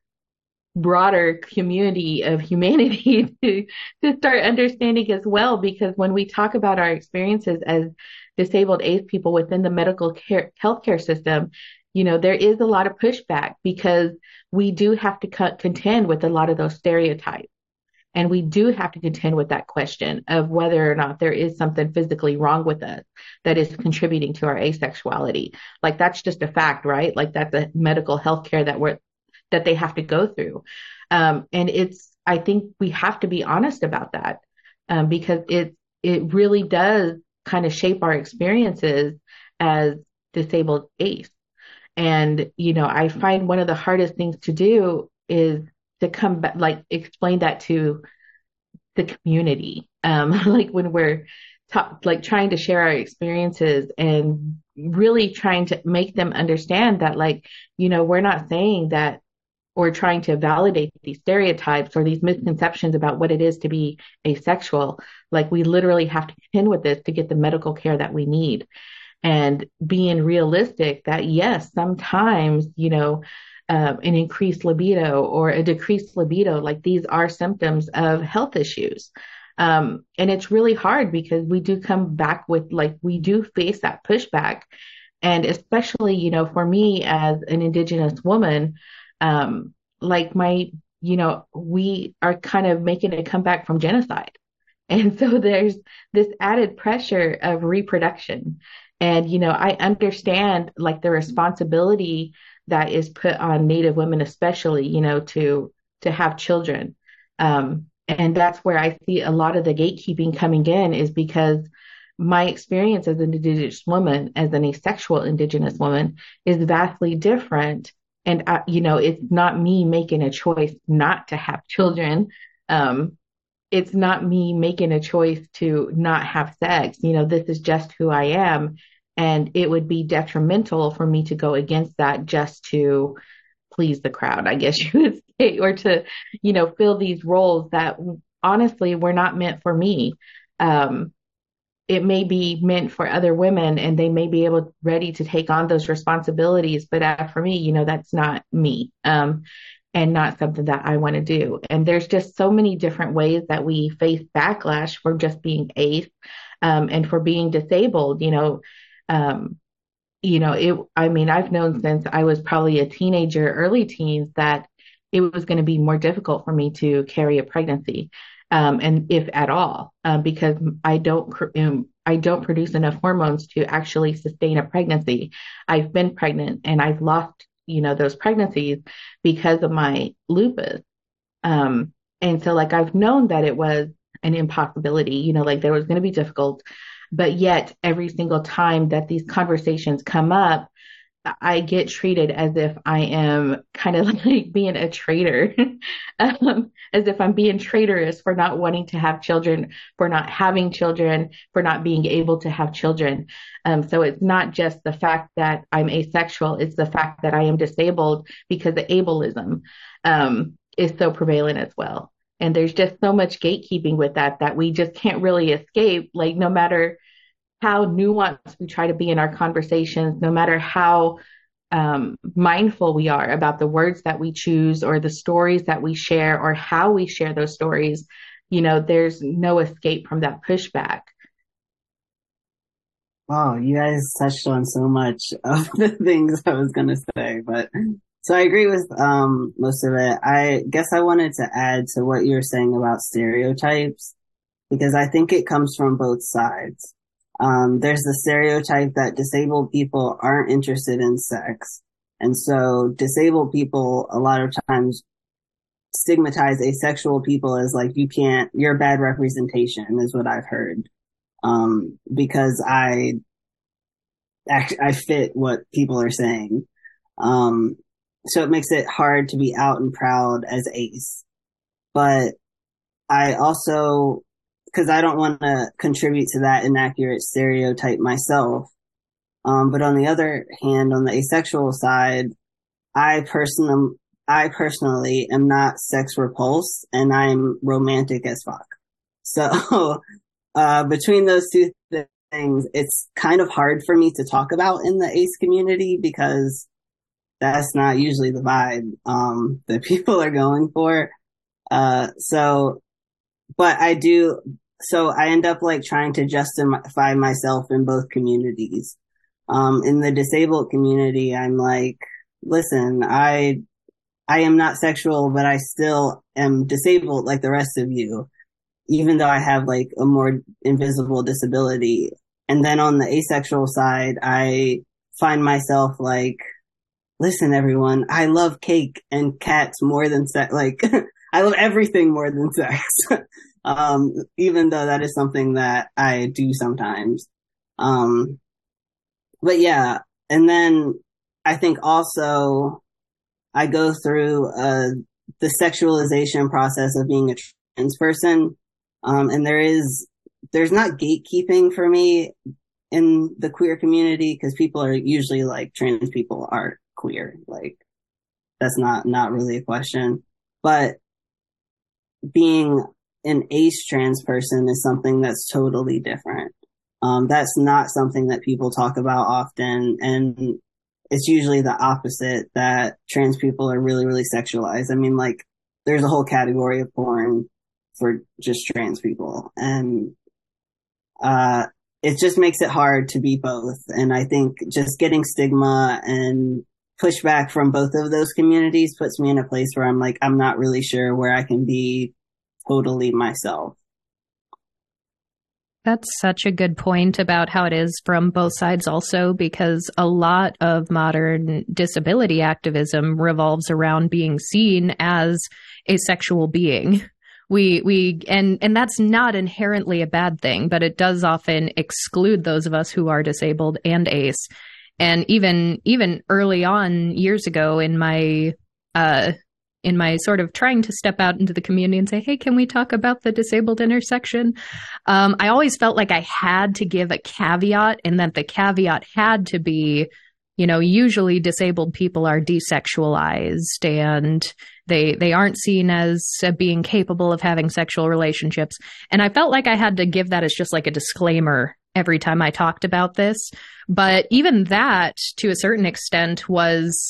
broader community of humanity to, to start understanding as well. Because when we talk about our experiences as disabled A C E people within the medical care, healthcare system, you know, there is a lot of pushback because we do have to cut, contend with a lot of those stereotypes. And we do have to contend with that question of whether or not there is something physically wrong with us that is contributing to our asexuality. Like that's just a fact, right? Like that's a medical health care that we're, that they have to go through. Um, and it's, I think we have to be honest about that um, because it, it really does kind of shape our experiences as disabled A C E. And, you know, I find one of the hardest things to do is to come back, like explain that to the community. Um, like when we're ta- like trying to share our experiences and really trying to make them understand that, like, you know, we're not saying that or trying to validate these stereotypes or these misconceptions about what it is to be asexual. Like we literally have to contend with this to get the medical care that we need. And being realistic that yes, sometimes, you know, uh, an increased libido or a decreased libido, like these are symptoms of health issues. Um, and it's really hard because we do come back with, like, we do face that pushback. And especially, you know, for me as an Indigenous woman, um, like my, you know, we are kind of making a comeback from genocide. And so there's this added pressure of reproduction. And, you know, I understand like the responsibility that is put on Native women, especially, you know, to, to have children. Um, and that's where I see a lot of the gatekeeping coming in is because my experience as an Indigenous woman, as an asexual Indigenous woman is vastly different. And, I, you know, it's not me making a choice not to have children. Um, it's not me making a choice to not have sex. You know, this is just who I am. And it would be detrimental for me to go against that just to please the crowd, I guess you would say, or to, you know, fill these roles that honestly were not meant for me. Um, it may be meant for other women and they may be able ready to take on those responsibilities. But uh, for me, you know, that's not me. Um, and not something that I want to do. And there's just so many different ways that we face backlash for just being ace, um, and for being disabled, you know, um, you know, it, I mean, I've known since I was probably a teenager, early teens, that it was going to be more difficult for me to carry a pregnancy. Um, and if at all, uh, because I don't, um, I don't produce enough hormones to actually sustain a pregnancy. I've been pregnant and I've lost, you know, those pregnancies because of my lupus. Um, and so like, I've known that it was an impossibility, you know, like there was going to be difficult, but yet every single time that these conversations come up, I get treated as if I am kind of like being a traitor, um, as if I'm being traitorous for not wanting to have children, for not having children, for not being able to have children. Um, so it's not just the fact that I'm asexual, it's the fact that I am disabled because the ableism um, is so prevalent as well. And there's just so much gatekeeping with that, that we just can't really escape, like no matter how nuanced we try to be in our conversations, no matter how um, mindful we are about the words that we choose or the stories that we share or how we share those stories, you know, there's no escape from that pushback. Wow, you guys touched on so much of the things I was going to say, but so I agree with um, most of it. I guess I wanted to add to what you were saying about stereotypes, because I think it comes from both sides. Um, there's the stereotype that disabled people aren't interested in sex. And so disabled people a lot of times stigmatize asexual people as like, you can't, you're a bad representation is what I've heard. Um, because I, I fit what people are saying. Um, so it makes it hard to be out and proud as ace. But I also, because I don't want to contribute to that inaccurate stereotype myself. Um, but on the other hand, on the asexual side, I personally, I personally am not sex repulsed and I'm romantic as fuck. So, uh, between those two th- things, it's kind of hard for me to talk about in the ace community because that's not usually the vibe, um, that people are going for. Uh, so, but I do, so I end up like trying to justify myself in both communities. Um, in the disabled community, I'm like, listen, I, I am not sexual, but I still am disabled like the rest of you, even though I have like a more invisible disability. And then on the asexual side, I find myself like, listen, everyone, I love cake and cats more than sex. Like, I love everything more than sex. um, even though that is something that I do sometimes. Um, but yeah. And then I think also I go through, uh, the sexualization process of being a trans person. Um, and there is, there's not gatekeeping for me in the queer community because people are usually like trans people are queer. Like that's not, not really a question, but being an ace trans person is something that's totally different. Um, that's not something that people talk about often. And it's usually the opposite, that trans people are really, really sexualized. I mean, like there's a whole category of porn for just trans people. And, uh, it just makes it hard to be both. And I think just getting stigma and pushback from both of those communities puts me in a place where I'm like, I'm not really sure where I can be totally myself. That's such a good point about how it is from both sides also, because a lot of modern disability activism revolves around being seen as a sexual being. We, we, and, and that's not inherently a bad thing, but it does often exclude those of us who are disabled and ace. And even, even early on years ago in my, uh, in my sort of trying to step out into the community and say, hey, can we talk about the disabled intersection? Um, I always felt like I had to give a caveat, and that the caveat had to be, you know, usually disabled people are desexualized and they they aren't seen as uh, being capable of having sexual relationships. And I felt like I had to give that as just like a disclaimer every time I talked about this. But even that, to a certain extent, was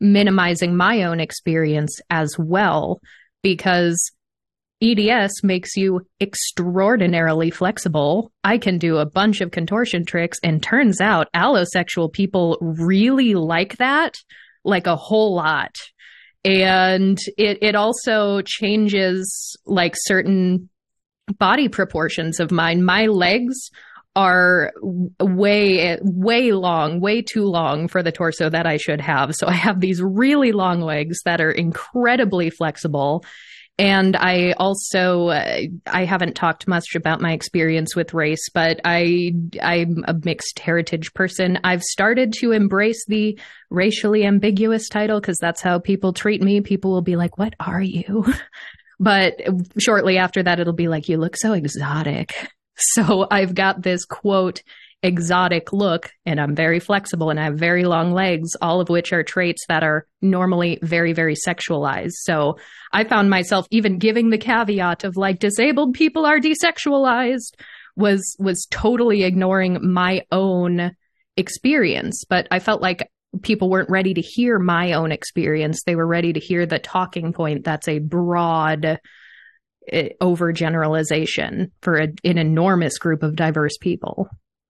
minimizing my own experience as well, because E D S makes you extraordinarily flexible. I can do a bunch of contortion tricks, and turns out allosexual people really like that, like a whole lot. And it, it also changes like certain body proportions of mine. My legs are way, way long, way too long for the torso that I should have. So I have these really long legs that are incredibly flexible. And I also, uh, I haven't talked much about my experience with race, but I, I'm a mixed heritage person. I've started to embrace the racially ambiguous title because that's how people treat me. People will be like, "What are you?" But shortly after that, it'll be like, "You look so exotic." So I've got this quote, exotic look, and I'm very flexible and I have very long legs, all of which are traits that are normally very, very sexualized. So I found myself even giving the caveat of like disabled people are desexualized was, was totally ignoring my own experience. But I felt like people weren't ready to hear my own experience. They were ready to hear the talking point that's a broad overgeneralization for a, an enormous group of diverse people.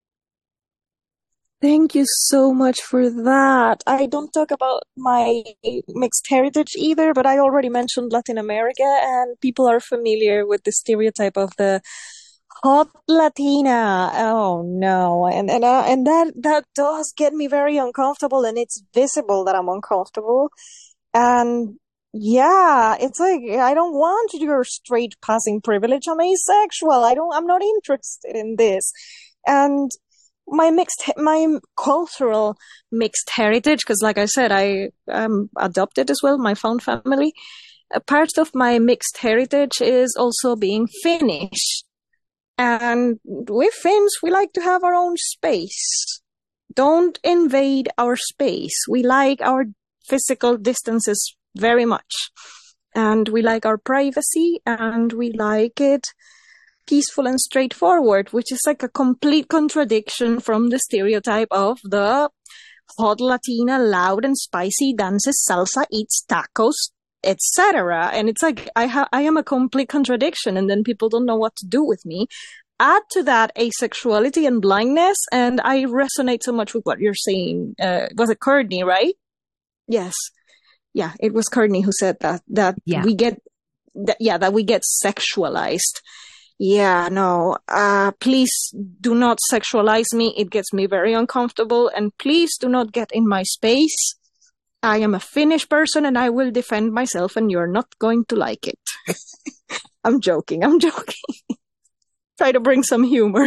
Thank you so much for that. I don't talk about my mixed heritage either, but I already mentioned Latin America, and people are familiar with the stereotype of the hot Latina. Oh no. And, and, uh, and that, that does get me very uncomfortable, and it's visible that I'm uncomfortable. And yeah, it's like, I don't want your straight passing privilege. I'm asexual. I don't, I'm not interested in this. And my mixed, my cultural mixed heritage, because like I said, I am adopted as well, my found family. A part of my mixed heritage is also being Finnish. And we Finns, we like to have our own space. Don't invade our space. We like our physical distances very much. And we like our privacy, and we like it peaceful and straightforward, which is like a complete contradiction from the stereotype of the hot Latina, loud and spicy, dances salsa, eats tacos, et cetera. And it's like I ha- I am a complete contradiction, and then people don't know what to do with me. Add to that asexuality and blindness, and I resonate so much with what you're saying. Uh, was it Courtney, right? Yes. Yeah, it was Courtney who said that, that yeah. we get, that, yeah, that we get sexualized. Yeah, no, uh, please do not sexualize me. It gets me very uncomfortable, and please do not get in my space. I am a Finnish person and I will defend myself, and you're not going to like it. I'm joking. I'm joking. Try to bring some humor.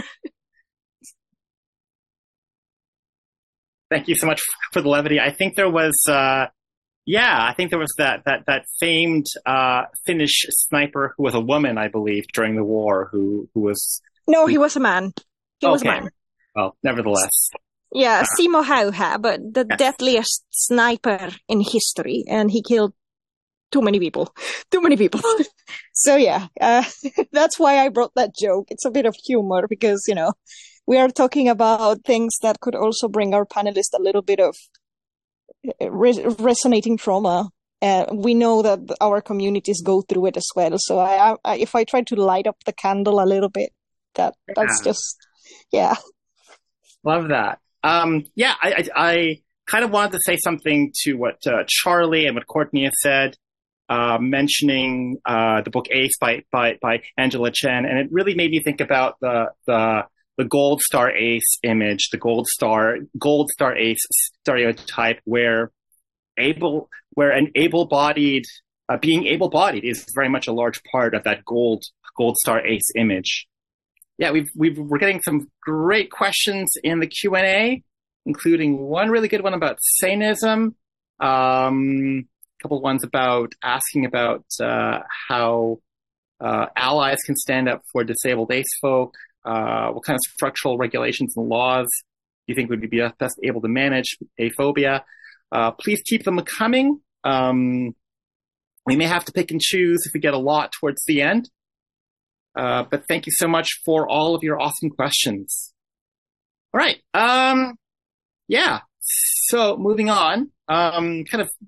Thank you so much for the levity. I think there was, uh, yeah, I think there was that that that famed uh, Finnish sniper who was a woman, I believe, during the war. Who who was? No, who, he was a man. He okay. was a man. Well, nevertheless. Yeah, uh, Simo Häyhä, but the yes. deadliest sniper in history, and he killed too many people. Too many people. So yeah, uh, that's why I brought that joke. It's a bit of humor because, you know, we are talking about things that could also bring our panelists a little bit of Res- resonating trauma. Uh, we know that our communities go through it as well. So I, I, if I try to light up the candle a little bit, that yeah. that's just, yeah. Love that. Um, yeah, I, I, I kind of wanted to say something to what uh, Charlie and what Courtney has said, uh, mentioning uh, the book Ace by, by by Angela Chen, and it really made me think about the the the gold star ace image, the gold star, gold star ace stereotype, where able, where an able-bodied, uh, being able-bodied is very much a large part of that gold, gold star ace image. Yeah, we've, we've, we're getting some great questions in the Q and A, including one really good one about Sainism, um, a couple ones about asking about, uh, how, uh, allies can stand up for disabled ace folk. Uh, what kind of structural regulations and laws do you think would be best able to manage aphobia? Uh, please keep them coming. Um, we may have to pick and choose if we get a lot towards the end. Uh, but thank you so much for all of your awesome questions. All right. Um, yeah. So moving on, um, kind of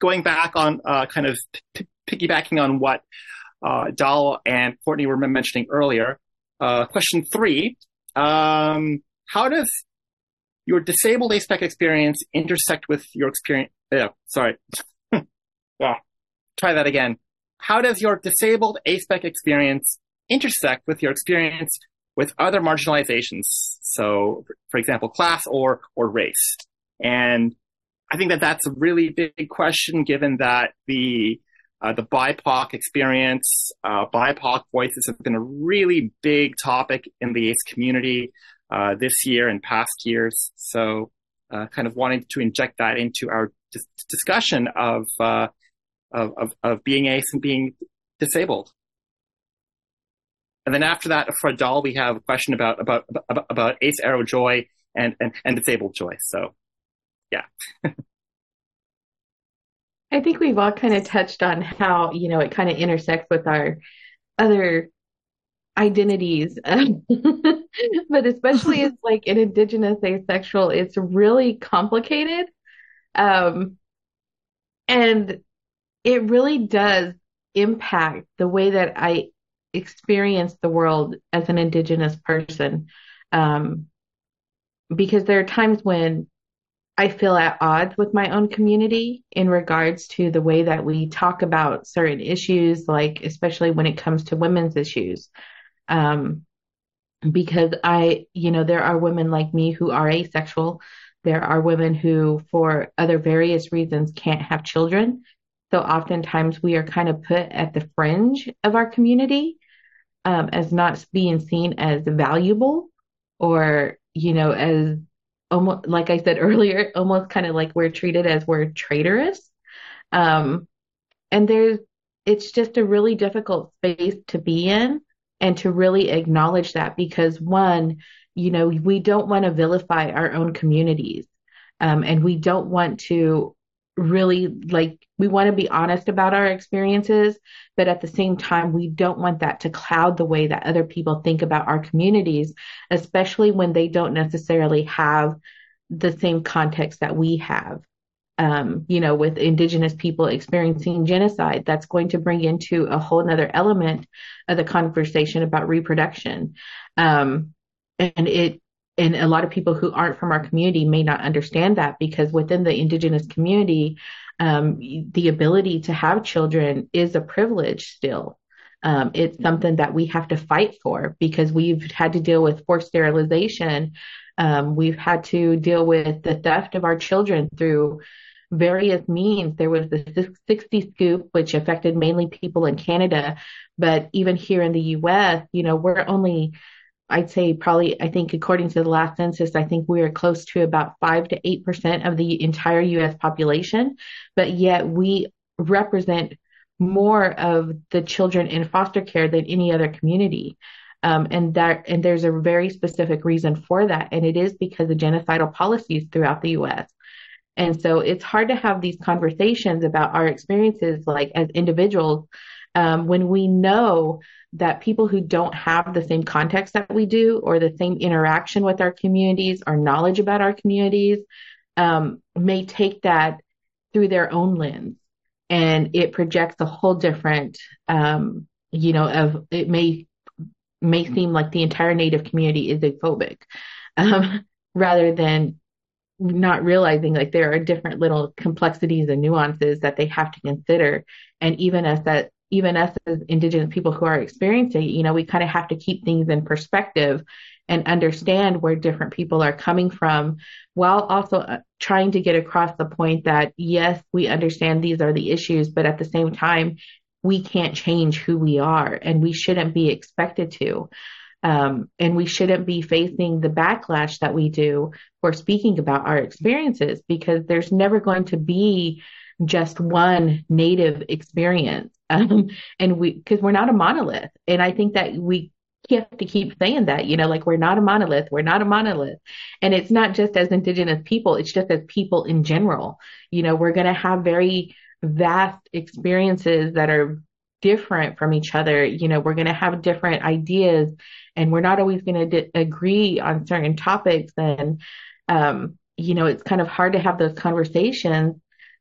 going back on uh, kind of p- piggybacking on what uh, Dal and Courtney were mentioning earlier. Uh, question three, um, how does your disabled A SPEC experience intersect with your experience? Yeah, sorry. yeah, try that again. How does your disabled A SPEC experience intersect with your experience with other marginalizations? So, for example, class or or race. And I think that that's a really big question, given that the uh, the B I P O C experience, uh, B I P O C voices have been a really big topic in the ACE community uh, this year and past years. So, uh, kind of wanting to inject that into our dis- discussion of, uh, of of of being ACE and being disabled. And then after that, for Dal, we have a question about about about, about ACE Arrow Joy and, and and disabled joy. So, yeah. I think we've all kind of touched on how, you know, it kind of intersects with our other identities. But especially as like an Indigenous asexual, it's really complicated. Um, and it really does impact the way that I experience the world as an Indigenous person. Um, because there are times when I feel at odds with my own community in regards to the way that we talk about certain issues, like especially when it comes to women's issues. Um, because I, you know, there are women like me who are asexual. There are women who, for other various reasons, can't have children. So oftentimes we are kind of put at the fringe of our community, um, as not being seen as valuable, or, you know, as almost, like I said earlier, almost kind of like we're treated as we're traitorous. Um, and there's, it's just a really difficult space to be in and to really acknowledge that, because one, you know, we don't want to vilify our own communities. Um, and we don't want to really, like, we want to be honest about our experiences, but at the same time, we don't want that to cloud the way that other people think about our communities, especially when they don't necessarily have the same context that we have. Um, you know, with Indigenous people experiencing genocide, that's going to bring into a whole nother element of the conversation about reproduction. Um, and it, and a lot of people who aren't from our community may not understand that, because within the Indigenous community, um, the ability to have children is a privilege still. Um, it's something that we have to fight for, because we've had to deal with forced sterilization. Um, we've had to deal with the theft of our children through various means. There was the sixty scoop, which affected mainly people in Canada. But even here in the U S, you know, we're only, I'd say probably, I think according to the last census, I think we are close to about five to eight percent of the entire U S population. But yet we represent more of the children in foster care than any other community. Um, and that, and there's a very specific reason for that. And it is because of genocidal policies throughout the U S. And so it's hard to have these conversations about our experiences, like as individuals, um, when we know that people who don't have the same context that we do, or the same interaction with our communities or knowledge about our communities, um, may take that through their own lens. And it projects a whole different, um, you know, of it may may seem like the entire Native community is phobic, um, rather than not realizing like there are different little complexities and nuances that they have to consider. And even us that even us as Indigenous people who are experiencing, you know, we kind of have to keep things in perspective and understand where different people are coming from, while also trying to get across the point that, yes, we understand these are the issues, but at the same time, we can't change who we are, and we shouldn't be expected to. Um, and we shouldn't be facing the backlash that we do for speaking about our experiences, because there's never going to be just one Native experience. Um, and we, because we're not a monolith. And I think that we have to keep saying that, you know, like we're not a monolith, we're not a monolith. And it's not just as Indigenous people, it's just as people in general. You know, we're going to have very vast experiences that are different from each other. You know, we're going to have different ideas, and we're not always going to d- agree on certain topics. And, um, you know, it's kind of hard to have those conversations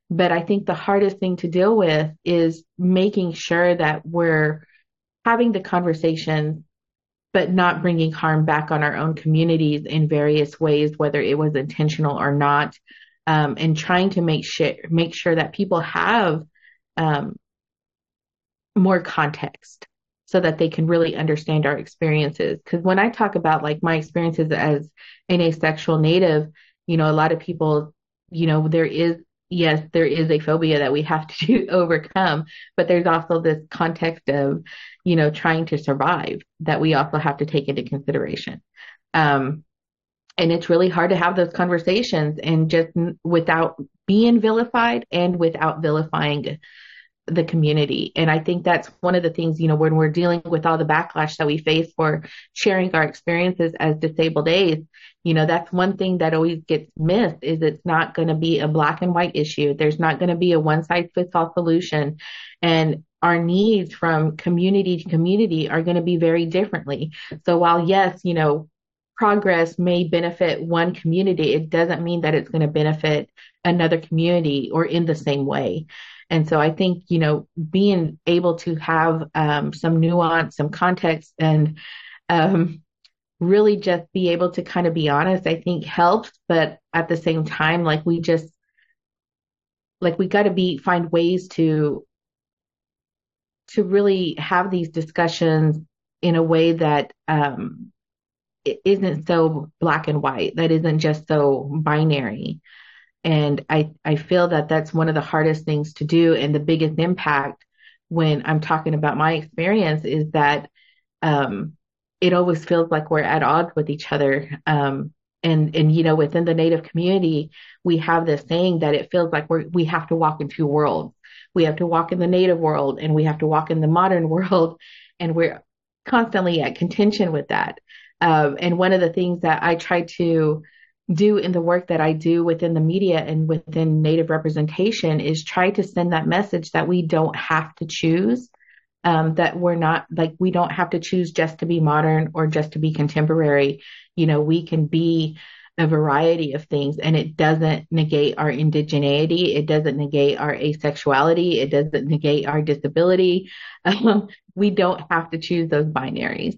but I think the hardest thing to deal with is making sure that we're having the conversation, but not bringing harm back on our own communities in various ways, whether it was intentional or not, um, and trying to make sure make sure that people have um, more context so that they can really understand our experiences. Because when I talk about like my experiences as an asexual Native, you know, a lot of people, you know, there is, yes, there is a phobia that we have to overcome, but there's also this context of, you know, trying to survive that we also have to take into consideration. Um, and it's really hard to have those conversations and just without being vilified and without vilifying the community. And I think that's one of the things, you know, when we're dealing with all the backlash that we face for sharing our experiences as disabled A's, you know, that's one thing that always gets missed is it's not going to be a black and white issue. There's not going to be a one size fits all solution. And our needs from community to community are going to be very differently. So while, yes, you know, progress may benefit one community, it doesn't mean that it's going to benefit another community or in the same way. And so I think, you know, being able to have um, some nuance, some context, and um, really just be able to kind of be honest, I think helps. But at the same time, like we just, like we got to be, find ways to, to really have these discussions in a way that um, it isn't so black and white, that isn't just so binary. And I, I feel that that's one of the hardest things to do. And the biggest impact when I'm talking about my experience is that um, it always feels like we're at odds with each other. Um, and, and, you know, within the Native community, we have this saying that it feels like we're, we have to walk in two worlds. We have to walk in the Native world and we have to walk in the modern world. And we're constantly at contention with that. Um, and one of the things that I try to do in the work that I do within the media and within Native representation is try to send that message that we don't have to choose, um, that we're not like, we don't have to choose just to be modern or just to be contemporary. You know, we can be a variety of things and it doesn't negate our indigeneity. It doesn't negate our asexuality. It doesn't negate our disability. Um, we don't have to choose those binaries.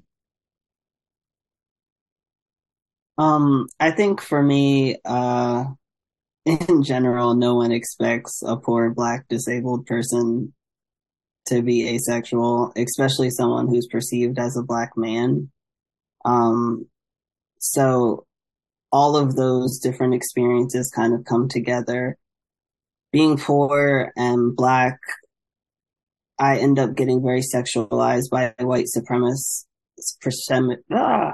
Um, I think for me, uh, in general, no one expects a poor black disabled person to be asexual, especially someone who's perceived as a black man. Um, so all of those different experiences kind of come together. Being poor and black, I end up getting very sexualized by white supremacists, ah,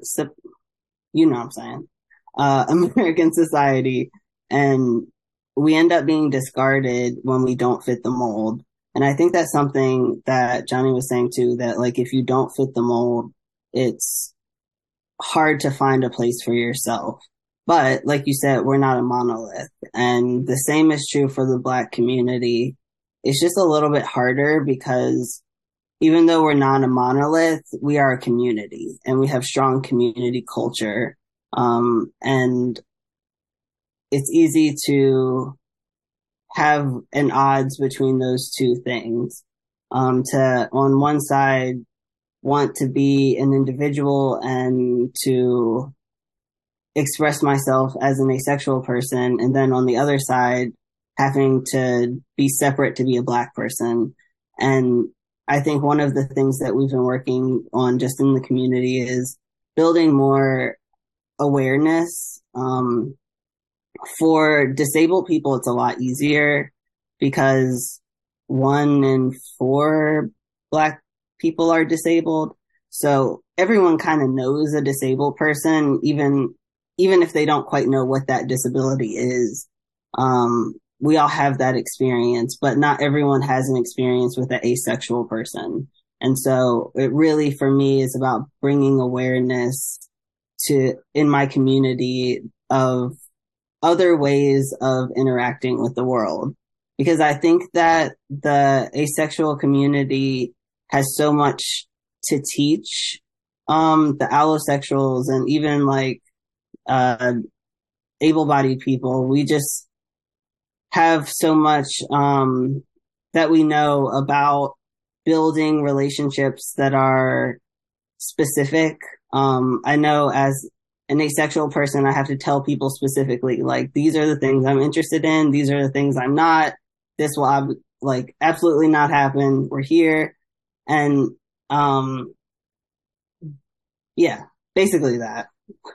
you know what I'm saying, uh, American society. And we end up being discarded when we don't fit the mold. And I think that's something that Johnny was saying too, that like, if you don't fit the mold, it's hard to find a place for yourself. But like you said, we're not a monolith. And the same is true for the black community. It's just a little bit harder because even though we're not a monolith, we are a community and we have strong community culture. Um, and it's easy to have an odds between those two things. Um, to, on one side, want to be an individual and to express myself as an asexual person. And then on the other side, having to be separate to be a black person. And I think one of the things that we've been working on just in the community is building more awareness. Um, for disabled people, it's a lot easier because one in four black people are disabled. So everyone kind of knows a disabled person, even, even if they don't quite know what that disability is. Um, we all have that experience, but not everyone has an experience with an asexual person. And so it really, for me, is about bringing awareness to, in my community, of other ways of interacting with the world. Because I think that the asexual community has so much to teach, um, the allosexuals and even like, uh, able-bodied people. We just, have so much um, that we know about building relationships that are specific. Um, I know as an asexual person, I have to tell people specifically, like, these are the things I'm interested in. These are the things I'm not. This will ob- like absolutely not happen. We're here. And, um, yeah, basically that.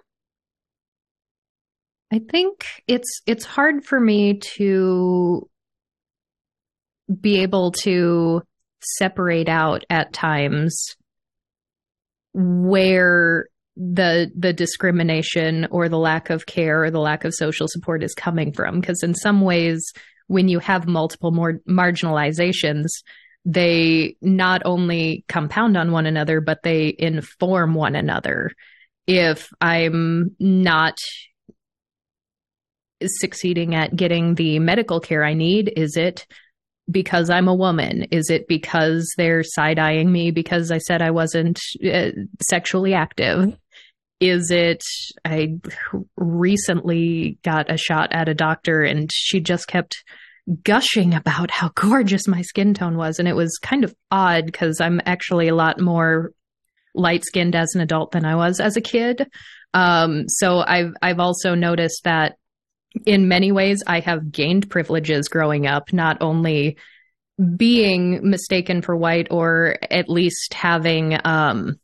I think it's, it's hard for me to be able to separate out at times where the the discrimination or the lack of care or the lack of social support is coming from. Because in some ways, when you have multiple more marginalizations, they not only compound on one another, but they inform one another. If I'm not succeeding at getting the medical care I need, is it because I'm a woman? Is it because they're side-eyeing me because I said I wasn't uh, sexually active? Is it, I recently got a shot at a doctor and she just kept gushing about how gorgeous my skin tone was. And it was kind of odd because I'm actually a lot more light-skinned as an adult than I was as a kid. Um, so I've, I've also noticed that in many ways, I have gained privileges growing up, not only being mistaken for white or at least having, um,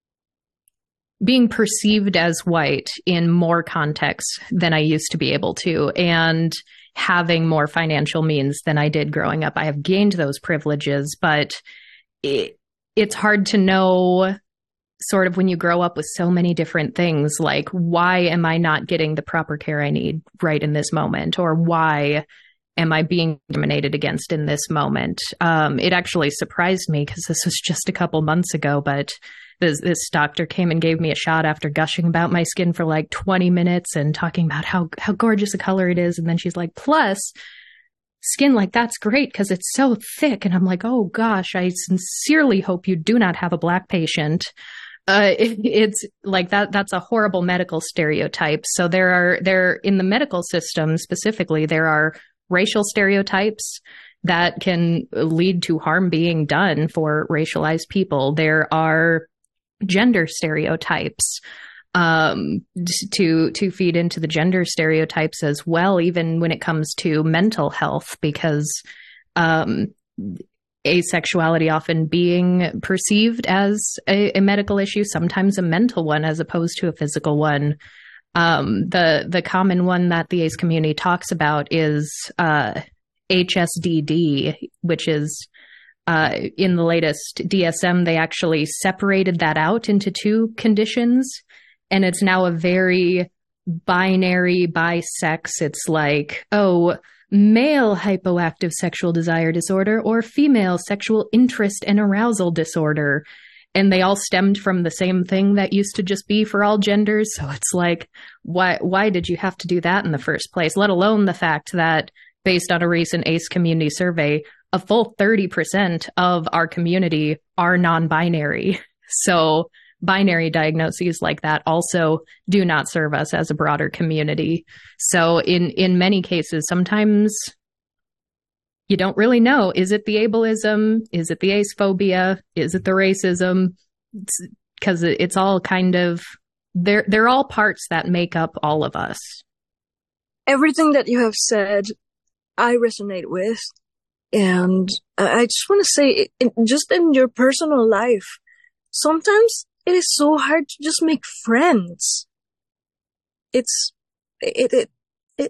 being perceived as white in more contexts than I used to be able to, and having more financial means than I did growing up. I have gained those privileges, but it, it's hard to know sort of when you grow up with so many different things, like, why am I not getting the proper care I need right in this moment? Or why am I being discriminated against in this moment? Um, it actually surprised me because this was just a couple months ago, but this, this doctor came and gave me a shot after gushing about my skin for like twenty minutes and talking about how, how gorgeous a color it is. And then she's like, plus, skin like that's great because it's so thick. And I'm like, oh gosh, I sincerely hope you do not have a black patient. Uh, it, it's like that, that's a horrible medical stereotype. So there are, there in the medical system specifically, there are racial stereotypes that can lead to harm being done for racialized people. There are gender stereotypes, um, to, to feed into the gender stereotypes as well, even when it comes to mental health, because, um, asexuality often being perceived as a, a medical issue, sometimes a mental one as opposed to a physical one. Um, the the common one that the ace community talks about is uh, H S D D, which is uh, in the latest D S M, they actually separated that out into two conditions, and it's now a very binary bisex. It's like, oh, male hypoactive sexual desire disorder or female sexual interest and arousal disorder. And they all stemmed from the same thing that used to just be for all genders. So it's like, why, why did you have to do that in the first place? Let alone the fact that based on a recent ACE community survey, a full thirty percent of our community are non-binary. So binary diagnoses like that also do not serve us as a broader community. So in, in many cases, sometimes you don't really know, is it the ableism? Is it the ace phobia? Is it the racism? Because it's, it's all kind of, they're, they're all parts that make up all of us. Everything that you have said, I resonate with. And I just want to say, it, just in your personal life, sometimes it is so hard to just make friends. It's, it, it, it,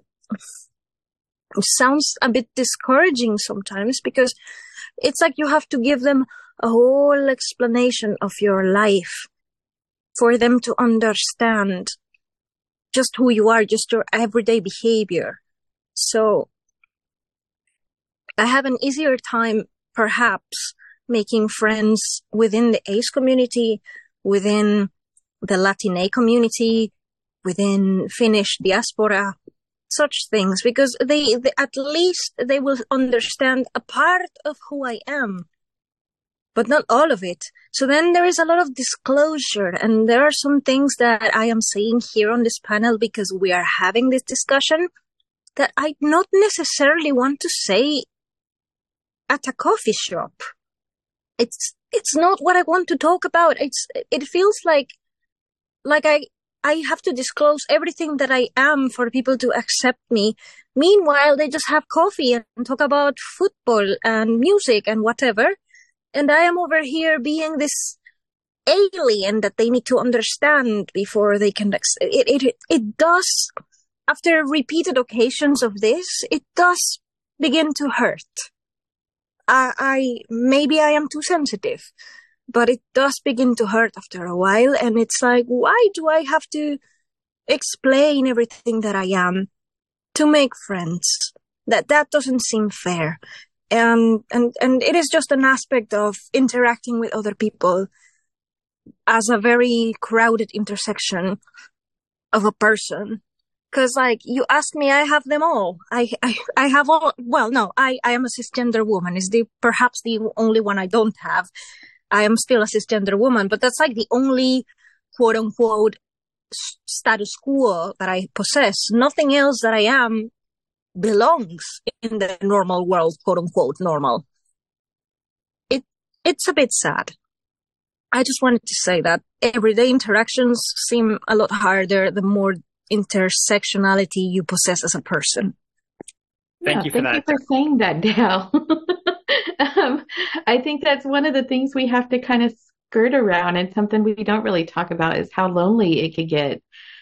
it sounds a bit discouraging sometimes because it's like you have to give them a whole explanation of your life for them to understand just who you are, just your everyday behavior. So I have an easier time, perhaps, making friends within the ace community, within the Latina community, within Finnish diaspora, such things, because they, they at least they will understand a part of who I am, but not all of it. So then there is a lot of disclosure, and there are some things that I am saying here on this panel because we are having this discussion that I not necessarily want to say at a coffee shop. It's it's not what I want to talk about. It's it feels like like I I have to disclose everything that I am for people to accept me. Meanwhile, they just have coffee and talk about football and music and whatever. And I am over here being this alien that they need to understand before they can. It, it, it does, after repeated occasions of this, it does begin to hurt. I, I maybe I am too sensitive, but it does begin to hurt after a while. And it's like, why do I have to explain everything that I am to make friends? That that doesn't seem fair. And, and, and it is just an aspect of interacting with other people as a very crowded intersection of a person. Cause like, you ask me, I have them all. I, I, I have all, well, no, I, I am a cisgender woman. Is the, perhaps the only one I don't have. I am still a cisgender woman, but that's like the only quote unquote status quo that I possess. Nothing else that I am belongs in the normal world, quote unquote normal. It, it's a bit sad. I just wanted to say that everyday interactions seem a lot harder the more intersectionality you possess as a person. Thank yeah, you for thank that. you for saying that, Dal. um, I think that's one of the things we have to kind of skirt around, and something we don't really talk about is how lonely it could get,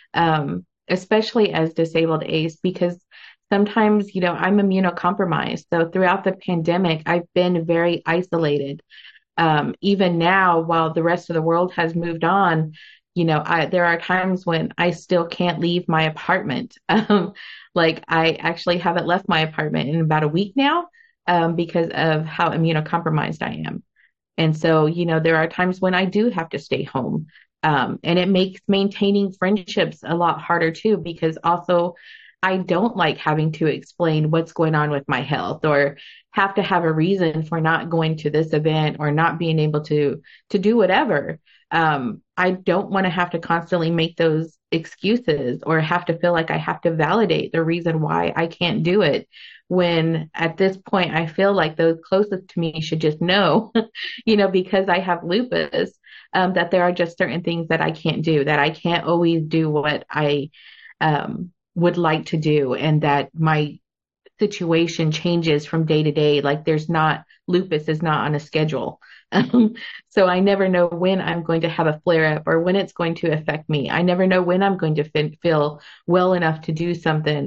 um, especially as disabled ace, because sometimes, you know, I'm immunocompromised. So throughout the pandemic, I've been very isolated. Um, even now, while the rest of the world has moved on, you know, I, there are times when I still can't leave my apartment. Um, like I actually haven't left my apartment in about a week now, um, because of how immunocompromised I am. And so, you know, there are times when I do have to stay home. Um, and it makes maintaining friendships a lot harder too, because also I don't like having to explain what's going on with my health, or have to have a reason for not going to this event or not being able to, to do whatever. Um, I don't want to have to constantly make those excuses or have to feel like I have to validate the reason why I can't do it. When at this point, I feel like those closest to me should just know, you know, because I have lupus, um, that there are just certain things that I can't do, that I can't always do what I, um, would like to do, and that my situation changes from day to day. Like there's not, lupus is not on a schedule. Um, so I never know when I'm going to have a flare up or when it's going to affect me. I never know when I'm going to f- feel well enough to do something.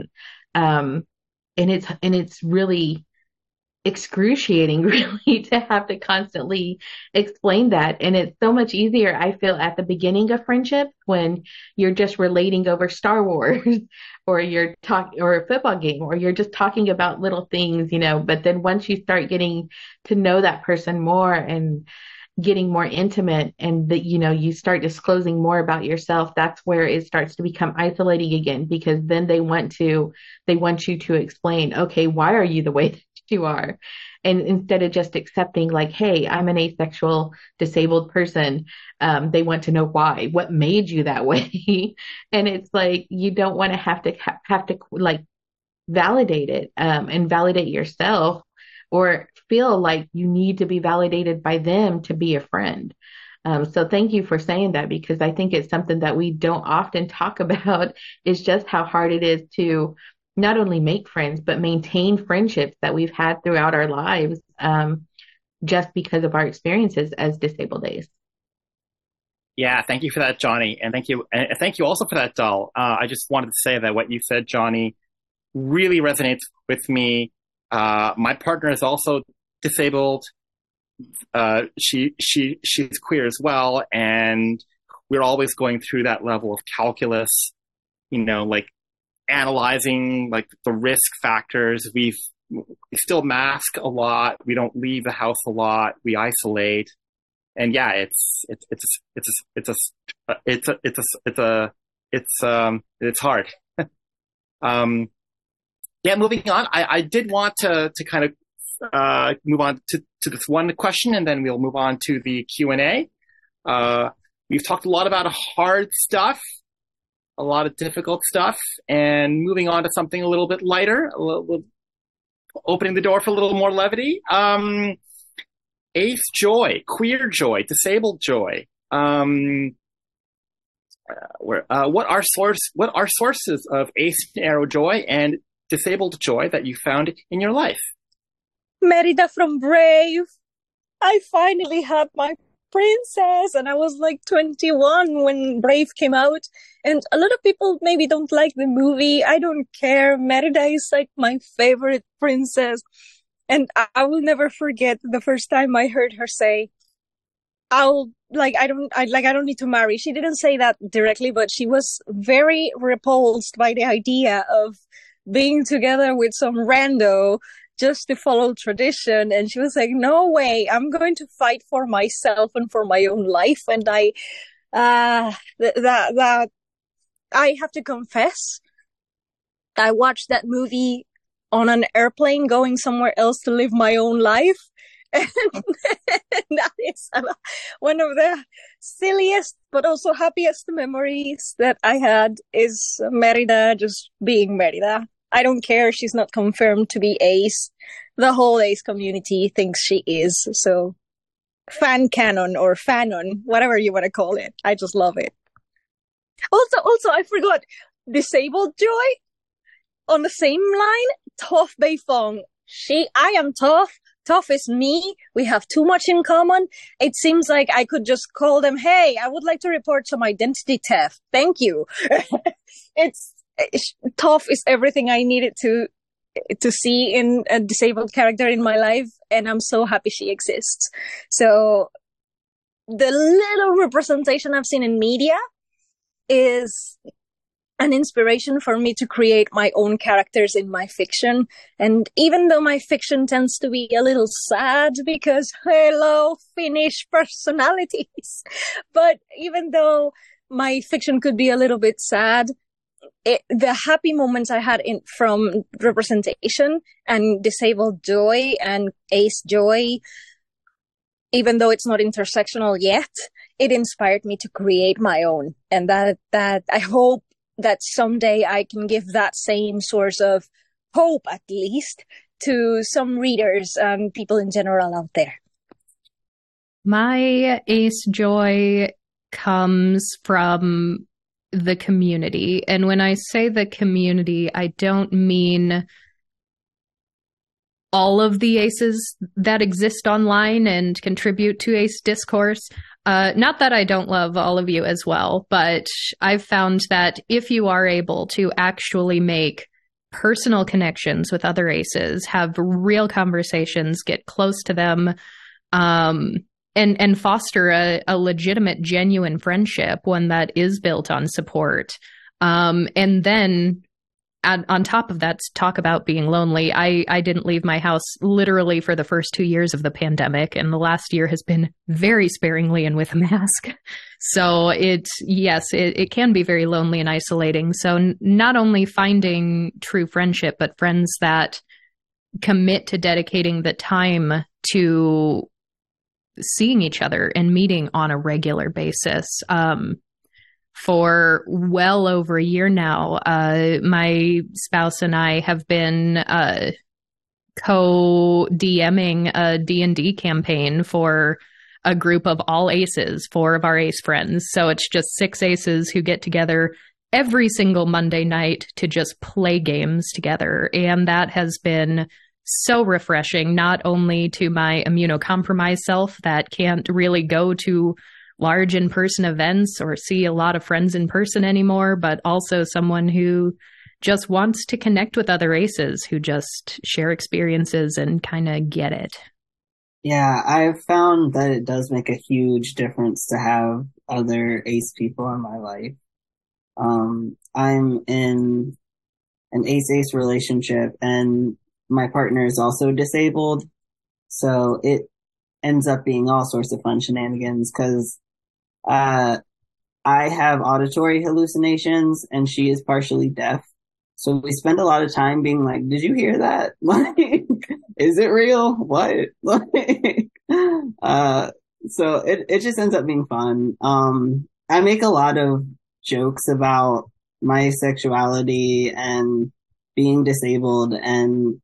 Um, and it's, and it's really excruciating really to have to constantly explain that. And it's so much easier, I feel, at the beginning of friendship when you're just relating over Star Wars or you're talking, or a football game, or you're just talking about little things, you know. But then once you start getting to know that person more and getting more intimate, and that, you know, you start disclosing more about yourself, that's where it starts to become isolating again, because then they want to, they want you to explain, okay, why are you the way that you are? And instead of just accepting like, hey, I'm an asexual disabled person, um, they want to know why, what made you that way. And it's like, you don't want to have to ha- have to like validate it, um, and validate yourself, or feel like you need to be validated by them to be a friend. Um, so thank you for saying that, because I think it's something that we don't often talk about, is just how hard it is to not only make friends, but maintain friendships that we've had throughout our lives, um, just because of our experiences as disabled ace. Yeah, thank you for that, Johnny. And thank you. And thank you also for that, Dal. Uh, I just wanted to say that what you said, Johnny, really resonates with me. Uh, my partner is also disabled. Uh, she, she, she's queer as well. And we're always going through that level of calculus, you know, like analyzing like the risk factors. We've, we still mask a lot. We don't leave the house a lot. We isolate. And yeah, it's, it's, it's, it's, it's a, it's a, it's a, it's a, it's, um, it's hard. um, yeah, moving on. I, I did want to, to kind of, uh, move on to, to this one question, and then we'll move on to the Q and A. Uh, we've talked a lot about hard stuff. a lot of difficult stuff, and moving on to something a little bit lighter, a little, opening the door for a little more levity. Um, Ace joy, queer joy, disabled joy. Um, uh, where, uh, what are source, what are sources of ace and arrow joy and disabled joy that you found in your life? Merida from Brave. I finally had my princess, and I was like twenty-one when Brave came out, and a lot of people maybe don't like the movie. I don't care. Merida is like my favorite princess, and I, I will never forget the first time I heard her say, I'll like I don't I like I don't need to marry. She didn't say that directly, but she was very repulsed by the idea of being together with some rando just to follow tradition. And she was like, no way, I'm going to fight for myself and for my own life. And I, uh, th- that, that, I have to confess, I watched that movie on an airplane going somewhere else to live my own life. And that is one of the silliest, but also happiest memories that I had is Merida just being Merida. I don't care. She's not confirmed to be Ace. The whole Ace community thinks she is. So fan canon or fanon, whatever you want to call it. I just love it. Also, also, I forgot disabled joy on the same line. Toph Beifong. She, I am Toph. Toph is me. We have too much in common. It seems like I could just call them, hey, I would like to report some identity theft. Thank you. It's, Toph is everything I needed to to see in a disabled character in my life, and I'm so happy she exists. So the little representation I've seen in media is an inspiration for me to create my own characters in my fiction. And even though my fiction tends to be a little sad because, hello, Finnish personalities, but even though my fiction could be a little bit sad, It, the happy moments I had in from representation and disabled joy and ace joy, even though it's not intersectional yet, it inspired me to create my own. And that, that I hope that someday I can give that same source of hope, at least, to some readers and people in general out there. My ace joy comes from the community. And when I say the community, I don't mean all of the aces that exist online and contribute to ace discourse. Uh, not that I don't love all of you as well, but I've found that if you are able to actually make personal connections with other aces, have real conversations, get close to them, um, And and foster a, a legitimate, genuine friendship, one that is built on support. Um, and then add, on top of that, talk about being lonely. I, I didn't leave my house literally for the first two years of the pandemic. And the last year has been very sparingly and with a mask. So it, yes, it, it can be very lonely and isolating. So n- not only finding true friendship, but friends that commit to dedicating the time to seeing each other and meeting on a regular basis. Um, for well over a year now, uh, my spouse and I have been uh, co-DMing a D and D campaign for a group of all aces, four of our ace friends. So it's just six aces who get together every single Monday night to just play games together. And that has been so refreshing, not only to my immunocompromised self that can't really go to large in-person events or see a lot of friends in person anymore, but also someone who just wants to connect with other aces who just share experiences and kind of get it. Yeah, I've found that it does make a huge difference to have other ace people in my life. Um, I'm in an ace-ace relationship, and my partner is also disabled, so it ends up being all sorts of fun shenanigans because uh, I have auditory hallucinations and she is partially deaf. So we spend a lot of time being like, did you hear that? Like, is it real? What? Like, uh, so it, it just ends up being fun. Um, I make a lot of jokes about my sexuality and being disabled, and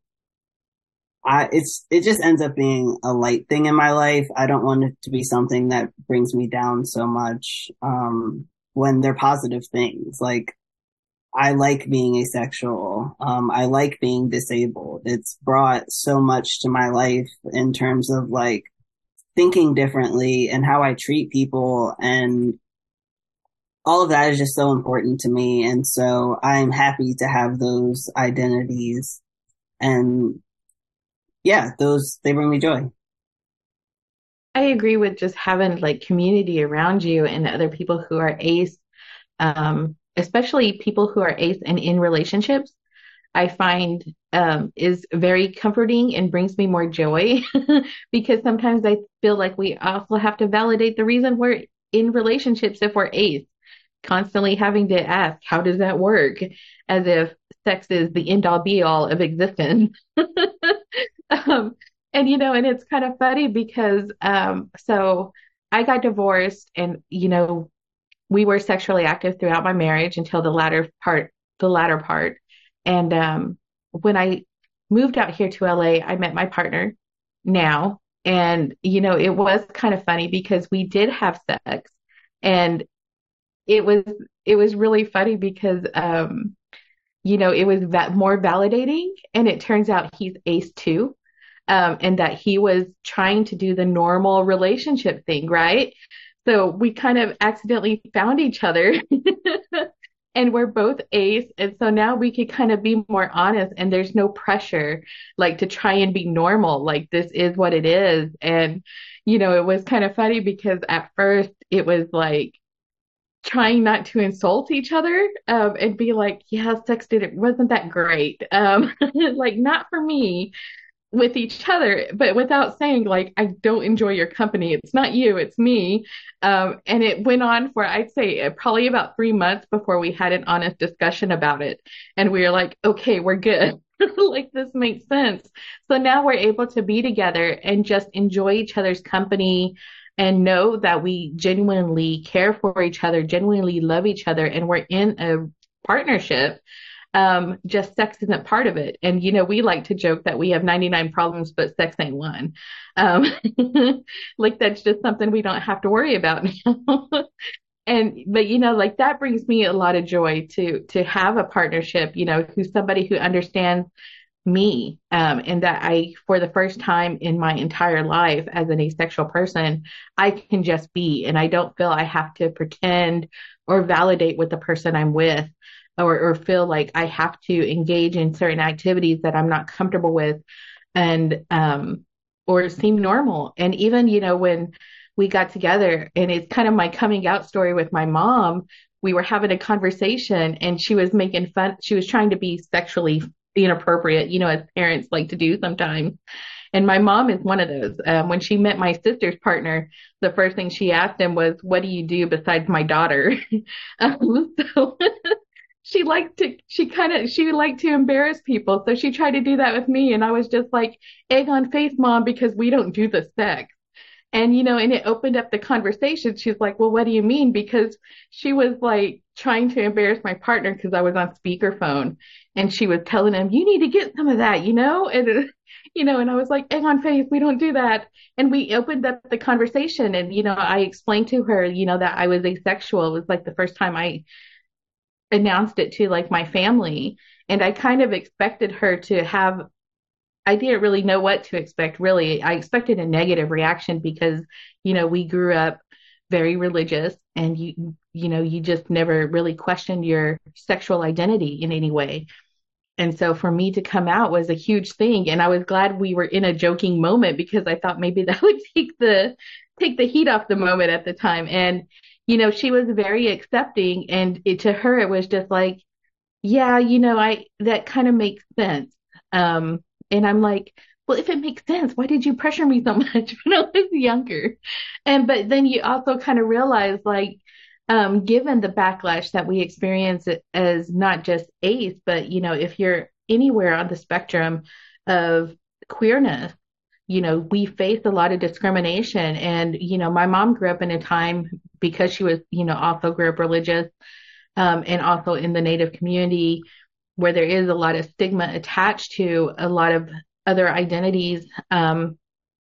I, it's, it just ends up being a light thing in my life. I don't want it to be something that brings me down so much, um, when they're positive things. Like, I like being asexual. Um, I like being disabled. It's brought so much to my life in terms of like thinking differently and how I treat people, and all of that is just so important to me. And so I'm happy to have those identities, and yeah, those, they bring me joy. I agree with just having like community around you and other people who are ace, um, especially people who are ace and in relationships. I find um, is very comforting and brings me more joy because sometimes I feel like we also have to validate the reason we're in relationships if we're ace, constantly having to ask, how does that work? As if sex is the end all be all of existence. um, and, you know, and it's kind of funny because, um, so I got divorced and, you know, we were sexually active throughout my marriage until the latter part, the latter part. And, um, when I moved out here to L A, I met my partner now. And, you know, it was kind of funny because we did have sex, and it was, it was really funny because, um, you know, it was that more validating, and it turns out he's ace too. Um, and that he was trying to do the normal relationship thing, right? So we kind of accidentally found each other and we're both ace. And so now we could kind of be more honest, and there's no pressure like to try and be normal. Like, this is what it is. And, you know, it was kind of funny because at first it was like trying not to insult each other, um, and be like, yeah, sex didn't, wasn't that great. Um, like, not for me, with each other, but without saying like, I don't enjoy your company. It's not you, it's me. Um, and it went on for, I'd say uh, probably about three months before we had an honest discussion about it. And we were like, okay, we're good. Like, this makes sense. So now we're able to be together and just enjoy each other's company and know that we genuinely care for each other, genuinely love each other, and we're in a partnership. Um, just sex isn't part of it. And, you know, we like to joke that we have ninety-nine problems, but sex ain't one. Um, like, that's just something we don't have to worry about now. And, but, you know, like, that brings me a lot of joy to, to have a partnership, you know, who's somebody who understands me, um, and that I, for the first time in my entire life as an asexual person, I can just be, and I don't feel I have to pretend or validate with the person I'm with. Or, or feel like I have to engage in certain activities that I'm not comfortable with, and um, or seem normal. And even, you know, when we got together, and it's kind of my coming out story with my mom, we were having a conversation, and she was making fun. She was trying to be sexually inappropriate, you know, as parents like to do sometimes. And my mom is one of those. Um, when she met my sister's partner, the first thing she asked him was, "What do you do besides my daughter?" um, so. She liked to, she kind of, she liked to embarrass people. So she tried to do that with me. And I was just like, egg on face, mom, because we don't do the sex. And, you know, and it opened up the conversation. She's like, well, what do you mean? Because she was like trying to embarrass my partner because I was on speakerphone, and she was telling him, you need to get some of that, you know? And, you know, and I was like, egg on face, we don't do that. And we opened up the conversation, and, you know, I explained to her, you know, that I was asexual. It was like the first time I announced it to like my family, and I kind of expected her to have, I didn't really know what to expect, really. I expected a negative reaction because, you know, we grew up very religious, and you, you know, you just never really questioned your sexual identity in any way. And so for me to come out was a huge thing. And I was glad we were in a joking moment, because I thought maybe that would take the, take the heat off the moment at the time. And you know, she was very accepting, and it, to her, it was just like, yeah, you know, I, that kind of makes sense. Um, and I'm like, well, if it makes sense, why did you pressure me so much when I was younger? And, but then you also kind of realize, like, um, given the backlash that we experience as not just ace, but, you know, if you're anywhere on the spectrum of queerness, you know, we face a lot of discrimination. And, you know, my mom grew up in a time, because she was, you know, also grew up religious, um, and also in the Native community where there is a lot of stigma attached to a lot of other identities. Um,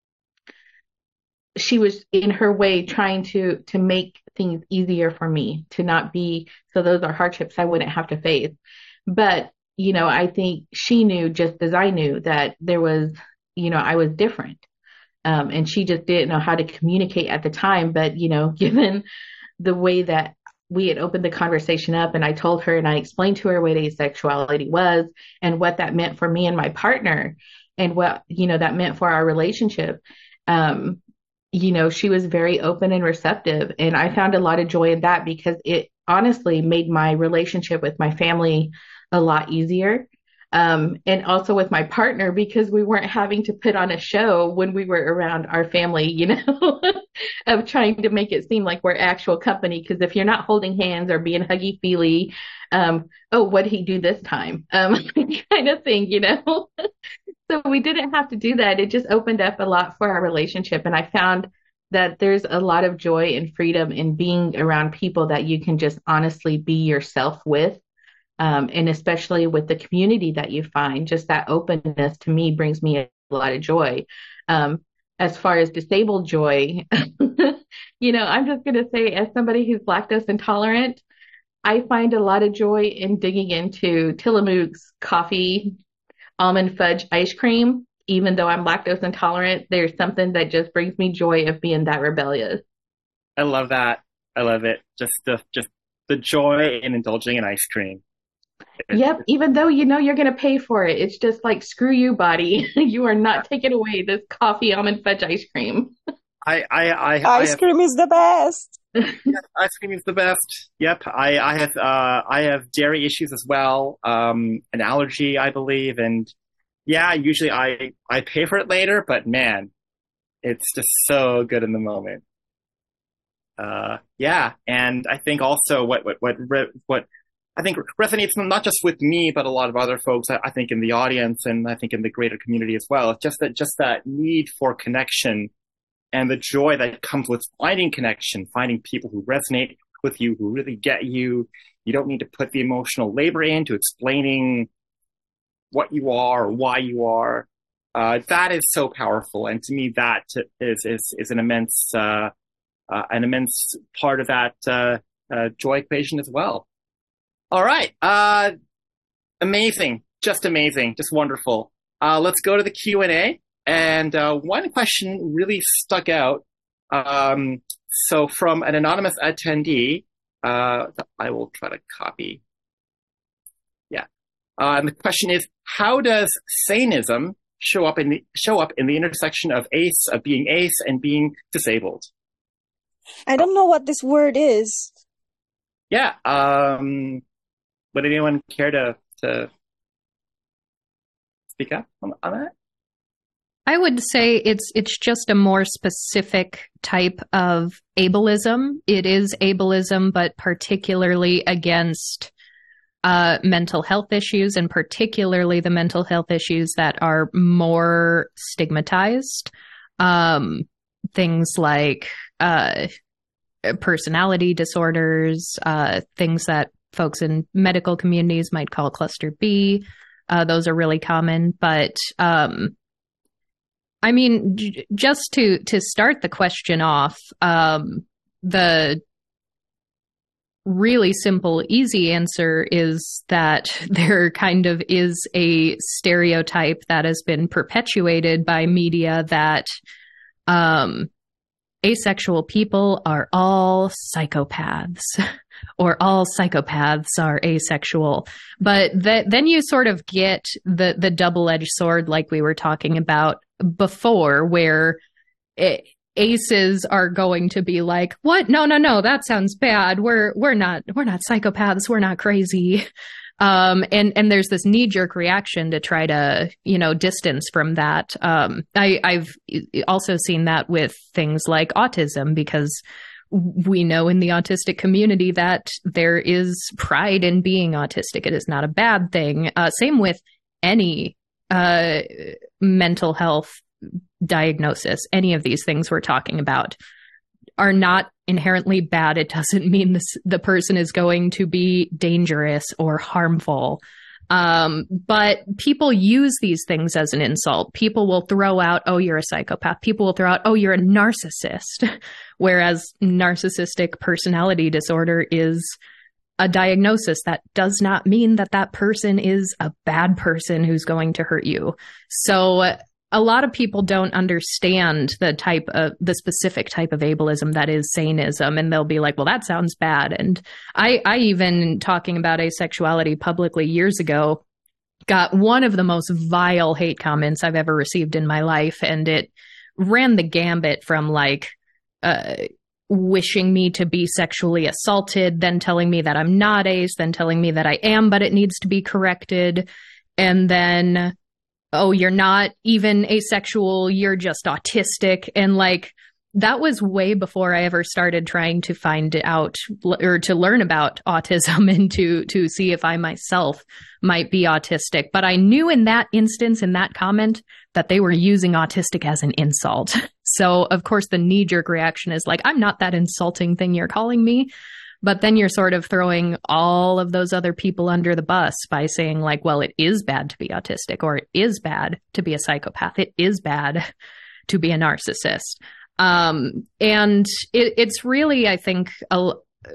she was in her way trying to to make things easier for me to not be, so those are hardships I wouldn't have to face. But, you know, I think she knew just as I knew that there was, you know, I was different. Um, and she just didn't know how to communicate at the time. But, you know, given the way that we had opened the conversation up and I told her and I explained to her what asexuality was and what that meant for me and my partner and what, you know, that meant for our relationship. Um, you know, she was very open and receptive. And I found a lot of joy in that because it honestly made my relationship with my family a lot easier. Um, and also with my partner, because we weren't having to put on a show when we were around our family, you know, of trying to make it seem like we're actual company. Because if you're not holding hands or being huggy feely, um, oh, what did he do this time? Um, kind of thing, you know. So we didn't have to do that. It just opened up a lot for our relationship. And I found that there's a lot of joy and freedom in being around people that you can just honestly be yourself with. Um, and especially with the community that you find, just that openness to me brings me a lot of joy. Um, as far as disabled joy, you know, I'm just going to say, as somebody who's lactose intolerant, I find a lot of joy in digging into Tillamook's coffee, almond fudge ice cream. Even though I'm lactose intolerant, there's something that just brings me joy of being that rebellious. I love that. I love it. Just the just the joy in indulging in ice cream. Yep. Even though you know you're going to pay for it, it's just like, screw you, body. You are not taking away this coffee almond fudge ice cream. I, I, I, Ice I have, cream is the best. yes, ice cream is the best. Yep. I, I have, uh, I have dairy issues as well. Um, an allergy, I believe. And yeah, usually I, I pay for it later, but man, it's just so good in the moment. Uh, yeah. And I think also what, what, what, what, I think resonates not just with me, but a lot of other folks, I think in the audience and I think in the greater community as well. It's just that, just that need for connection and the joy that comes with finding connection, finding people who resonate with you, who really get you. You don't need to put the emotional labor into explaining what you are or why you are. Uh, that is so powerful. And to me, that is, is, is an immense, uh, uh, an immense part of that, uh, uh, joy equation as well. All right. Uh, amazing. Just amazing. Just wonderful. Uh, let's go to the Q and A. And uh, one question really stuck out. Um, so from an anonymous attendee, uh, I will try to copy. Yeah. Uh, and the question is, how does saneism show up in the show up in the intersection of ace, of being ace, and being disabled? I don't know what this word is. Yeah. Um, would anyone care to to speak up on, on that? I would say it's it's just a more specific type of ableism. It is ableism, but particularly against uh, mental health issues, and particularly the mental health issues that are more stigmatized. Um, things like uh, personality disorders, uh, things that folks in medical communities might call cluster B. Uh, those are really common, but um, I mean, j- just to, to start the question off, um, the really simple, easy answer is that there kind of is a stereotype that has been perpetuated by media that um, asexual people are all psychopaths. Or all psychopaths are asexual. But th- then you sort of get the, the double-edged sword like we were talking about before, where it, aces are going to be like, what? No, no, no, that sounds bad. We're we're not we're not psychopaths. We're not crazy. Um, and, and there's this knee-jerk reaction to try to, you know, distance from that. Um, I, I've also seen that with things like autism, because we know in the autistic community that there is pride in being autistic. It is not a bad thing. Uh, same with any uh, mental health diagnosis. Any of these things we're talking about are not inherently bad. It doesn't mean this, the person is going to be dangerous or harmful. Um, but people use these things as an insult. People will throw out, oh, you're a psychopath. People will throw out, oh, you're a narcissist. Whereas narcissistic personality disorder is a diagnosis. That does not mean that that person is a bad person who's going to hurt you. So a lot of people don't understand the type of, the specific type of ableism that is saneism. And they'll be like, well, that sounds bad. And I, I even talking about asexuality publicly years ago, got one of the most vile hate comments I've ever received in my life. And it ran the gambit from like, uh, wishing me to be sexually assaulted, then telling me that I'm not ace, then telling me that I am, but it needs to be corrected. And then, oh, you're not even asexual, you're just autistic. And like, that was way before I ever started trying to find out or to learn about autism and to, to see if I myself might be autistic. But I knew in that instance, in that comment, that they were using autistic as an insult. So of course the knee-jerk reaction is like, I'm not that insulting thing you're calling me. But then you're sort of throwing all of those other people under the bus by saying like, well, it is bad to be autistic, or it is bad to be a psychopath. It is bad to be a narcissist. Um, and it, it's really, I think, a,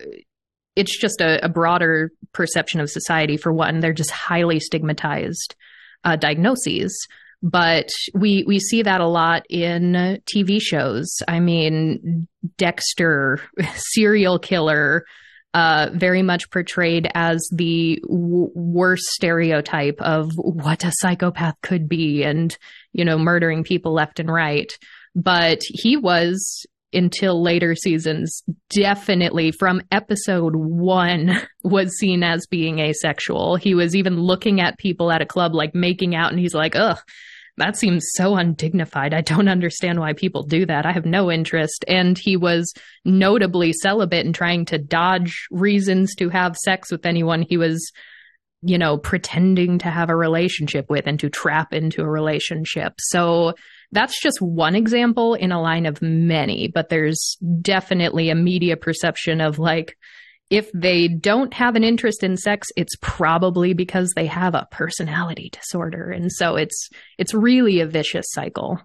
it's just a, a broader perception of society. For one, they're just highly stigmatized uh, diagnoses. But we we see that a lot in T V shows. I mean, Dexter, serial killer, uh, very much portrayed as the w- worst stereotype of what a psychopath could be, and, you know, murdering people left and right. But he was, until later seasons, definitely from episode one, was seen as being asexual. He was even looking at people at a club, like making out, and he's like, ugh, that seems so undignified. I don't understand why people do that. I have no interest. And he was notably celibate and trying to dodge reasons to have sex with anyone he was, you know, pretending to have a relationship with and to trap into a relationship. So that's just one example in a line of many, but there's definitely a media perception of like, if they don't have an interest in sex, it's probably because they have a personality disorder. And so it's it's really a vicious cycle.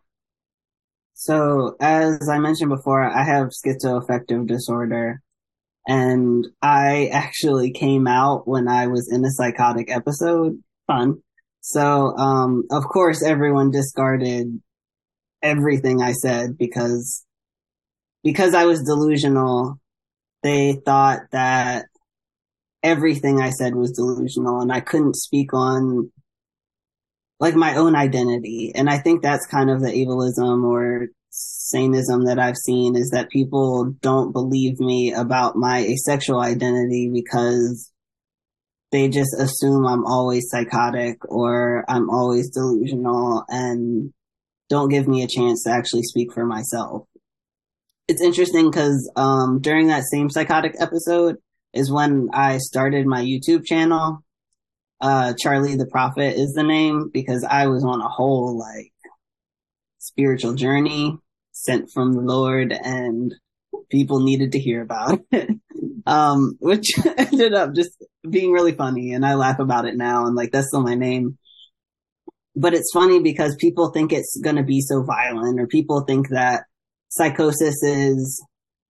So as I mentioned before, I have schizoaffective disorder, and I actually came out when I was in a psychotic episode. Fun. So, um, of course, everyone discarded everything I said because, because I was delusional. They thought that everything I said was delusional, and I couldn't speak on like my own identity. And I think that's kind of the ableism or saneism that I've seen, is that people don't believe me about my asexual identity because they just assume I'm always psychotic or I'm always delusional and don't give me a chance to actually speak for myself. It's interesting because um, during that same psychotic episode is when I started my YouTube channel. Uh, Charlie the Prophet is the name, because I was on a whole like spiritual journey sent from the Lord, and people needed to hear about it, um, which ended up just being really funny. And I laugh about it now, and like that's still my name. But it's funny because people think it's going to be so violent, or people think that psychosis is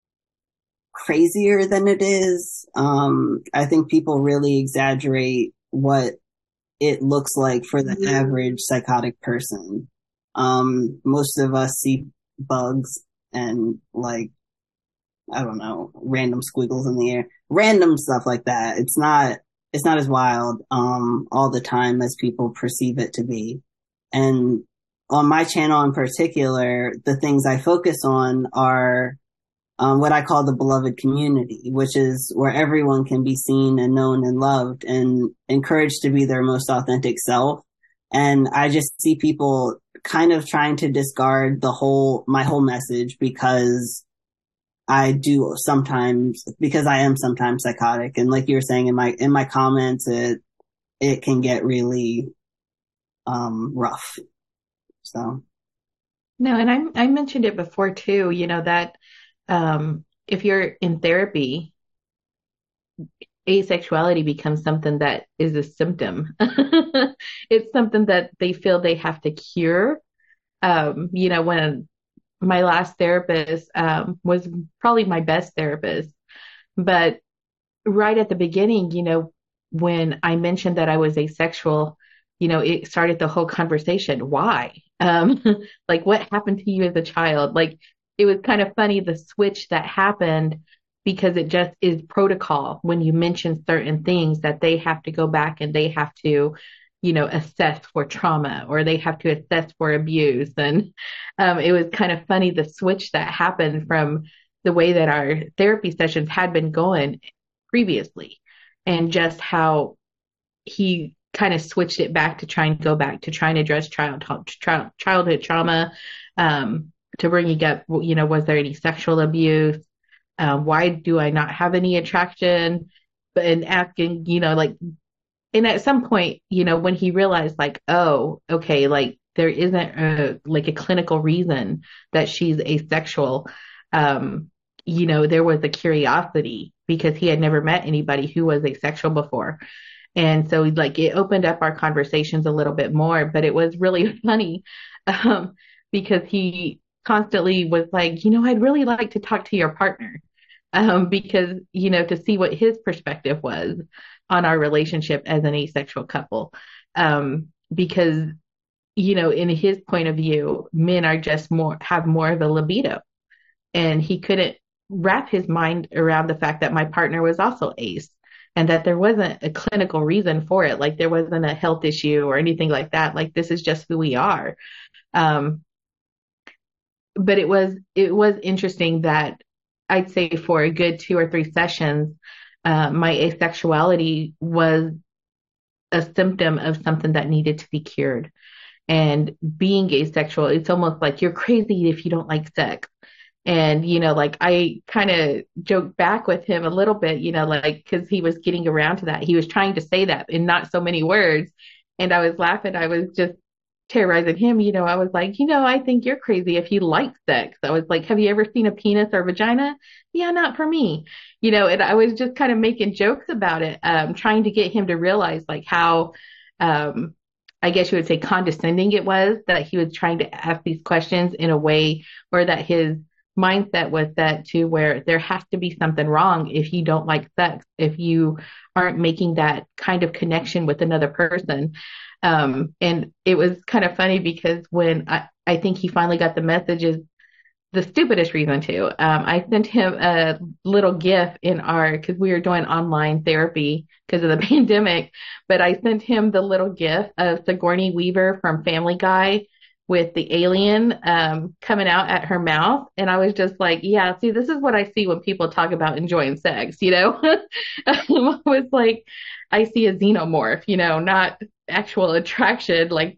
crazier than it is. Um, I think people really exaggerate what it looks like for the mm-hmm. average psychotic person. Um, most of us see bugs and like, I don't know, random squiggles in the air, random stuff like that. It's not, it's not as wild, um, all the time as people perceive it to be. And on my channel in particular, the things I focus on are um, what I call the beloved community, which is where everyone can be seen and known and loved and encouraged to be their most authentic self. And I just see people kind of trying to discard the whole, my whole message, because I do sometimes, because I am sometimes psychotic. And like you were saying in my, in my comments, it, it can get really, um, rough. So. No, and I, I mentioned it before too, you know, that, um, if you're in therapy, asexuality becomes something that is a symptom. It's something that they feel they have to cure. Um, you know, when my last therapist um, was probably my best therapist, but right at the beginning, you know, when I mentioned that I was asexual, you know, it started the whole conversation. Why? Um, like, what happened to you as a child? Like, it was kind of funny, the switch that happened, because it just is protocol when you mention certain things that they have to go back and they have to, you know, assess for trauma, or they have to assess for abuse. And um, it was kind of funny, the switch that happened from the way that our therapy sessions had been going previously, and just how he kind of switched it back to trying to go back to trying to address child, child childhood trauma, um, to bringing up, you know, was there any sexual abuse? Um, why do I not have any attraction? But and asking, you know, like, and at some point, you know, when he realized, like, oh, okay, like there isn't a, like a clinical reason that she's asexual, um, you know, there was a curiosity, because he had never met anybody who was asexual before. And so, like, it opened up our conversations a little bit more, but it was really funny, um, because he constantly was like, you know, I'd really like to talk to your partner, um, because, you know, to see what his perspective was on our relationship as an asexual couple. Um, because, you know, in his point of view, men are just more, have more of a libido. And he couldn't wrap his mind around the fact that my partner was also ace, and that there wasn't a clinical reason for it. Like, there wasn't a health issue or anything like that. Like, this is just who we are. Um, but it was, it was interesting that I'd say for a good two or three sessions, uh, my asexuality was a symptom of something that needed to be cured. And being asexual, it's almost like you're crazy if you don't like sex. And, you know, like, I kind of joked back with him a little bit, you know, like, because he was getting around to that. He was trying to say that in not so many words. And I was laughing. I was just terrorizing him. You know, I was like, you know, I think you're crazy if you like sex. I was like, have you ever seen a penis or vagina? Yeah, not for me. You know, and I was just kind of making jokes about it, um, trying to get him to realize, like, how, um, I guess you would say, condescending it was that he was trying to ask these questions in a way, or that his mindset was set to where there has to be something wrong if you don't like sex, if you aren't making that kind of connection with another person. Um, and it was kind of funny, because when I, I think he finally got the messages, the stupidest reason to, um, I sent him a little GIF in our, because we were doing online therapy because of the pandemic, but I sent him the little GIF of Sigourney Weaver from Family Guy with the alien um, coming out at her mouth. And I was just like, yeah, see, this is what I see when people talk about enjoying sex, you know? I was like, I see a xenomorph, you know, not actual attraction. Like,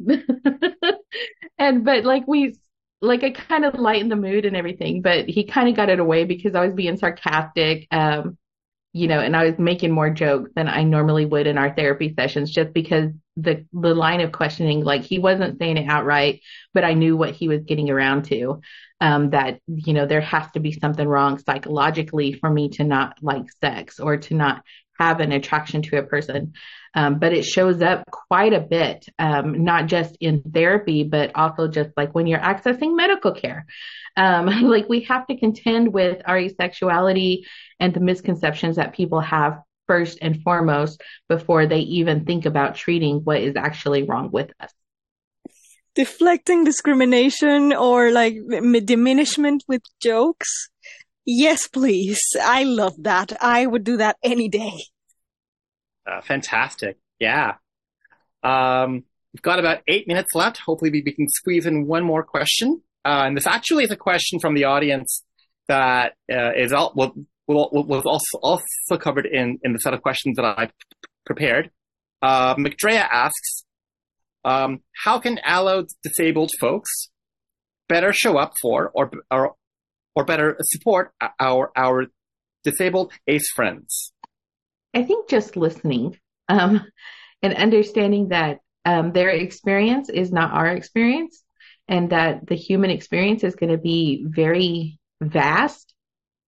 and, but like we, like I kind of lightened the mood and everything, but he kind of got it away because I was being sarcastic, um, you know, and I was making more jokes than I normally would in our therapy sessions, just because the the line of questioning, like, he wasn't saying it outright, but I knew what he was getting around to, um, that, you know, there has to be something wrong psychologically for me to not like sex or to not have an attraction to a person. Um, but it shows up quite a bit, um, not just in therapy, but also just like when you're accessing medical care. Um, like, we have to contend with our asexuality and the misconceptions that people have first and foremost before they even think about treating what is actually wrong with us. Deflecting discrimination or like diminishment with jokes. Yes, please. I love that. I would do that any day. Uh, fantastic. Yeah. Um, we've got about eight minutes left. Hopefully we, we can squeeze in one more question. Uh, and this actually is a question from the audience that uh, is all, well, was also, also covered in, in the set of questions that I prepared. Uh, McDrea asks, um, how can allo disabled folks better show up for or, or, or better support our, our disabled ace friends? I think just listening, um, and understanding that, um, their experience is not our experience, and that the human experience is going to be very vast.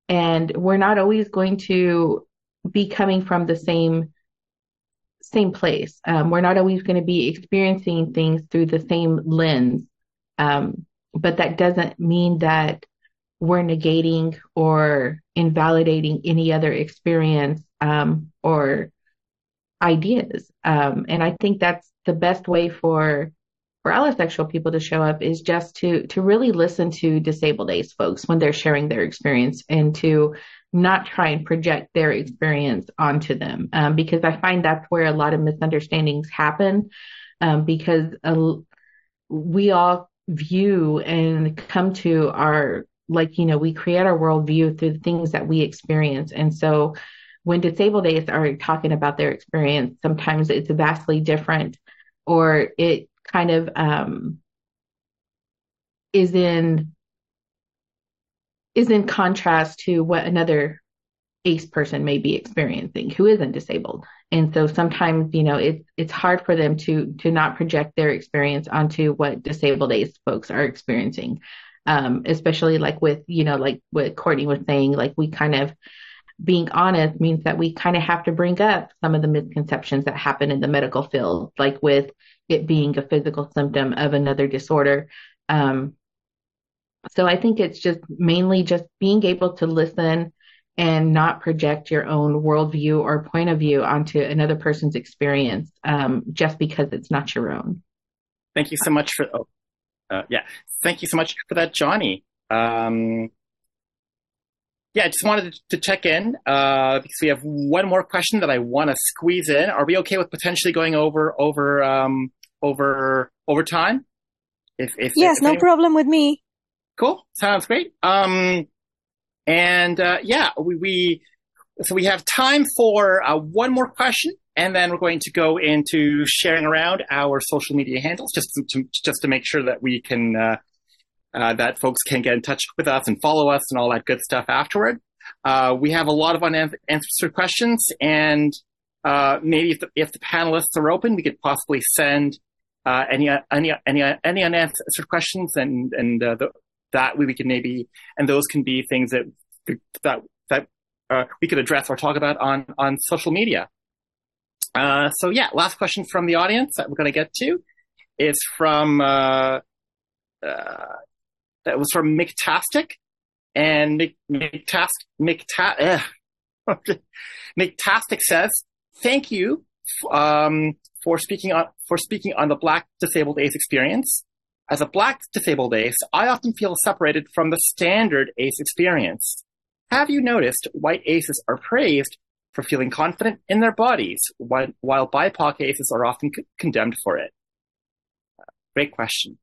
And we're not always going to be coming from the same same place. Um, we're not always going to be experiencing things through the same lens. Um, but that doesn't mean that we're negating or invalidating any other experience um, or ideas. Um, and I think that's the best way for for allosexual people to show up is just to to really listen to disabled ace folks when they're sharing their experience and to not try and project their experience onto them. Um, because I find that's where a lot of misunderstandings happen um, because uh, we all view and come to our, like, you know, we create our worldview through the things that we experience. And so when disabled ace are talking about their experience, sometimes it's vastly different or it kind of um, is in is in contrast to what another ace person may be experiencing who isn't disabled. And so sometimes, you know, it's it's hard for them to to not project their experience onto what disabled ace folks are experiencing. Um, especially like with, you know, like what Courtney was saying, like we kind of being honest means that we kind of have to bring up some of the misconceptions that happen in the medical field, like with it being a physical symptom of another disorder. Um, so I think it's just mainly just being able to listen and not project your own worldview or point of view onto another person's experience um, just because it's not your own. Thank you so much for, oh, uh, yeah, thank you so much for that, Johnny. Um, yeah, I just wanted to check in uh, because we have one more question that I want to squeeze in. Are we okay with potentially going over over um, over over time? If, if yes, if no anyone... problem with me. Cool, sounds great. Um, and uh, yeah, we, we so we have time for uh, one more question, and then we're going to go into sharing around our social media handles just to, to just to make sure that we can. Uh, Uh, that folks can get in touch with us and follow us and all that good stuff afterward. Uh, we have a lot of unanswered questions, and uh, maybe if the, if the panelists are open, we could possibly send uh, any any any any unanswered questions, and and uh, the, that way we can maybe and those can be things that that that uh, we could address or talk about on on social media. Uh, so yeah, last question from the audience that we're going to get to is from. Uh, uh, That was from Mctastic, and Mctastic, Mcta- Mctastic says, "Thank you um, for speaking on for speaking on the Black disabled ace experience. As a Black disabled ace, I often feel separated from the standard ace experience. Have you noticed white aces are praised for feeling confident in their bodies, while, while B I P O C aces are often c- condemned for it?" Uh, great question.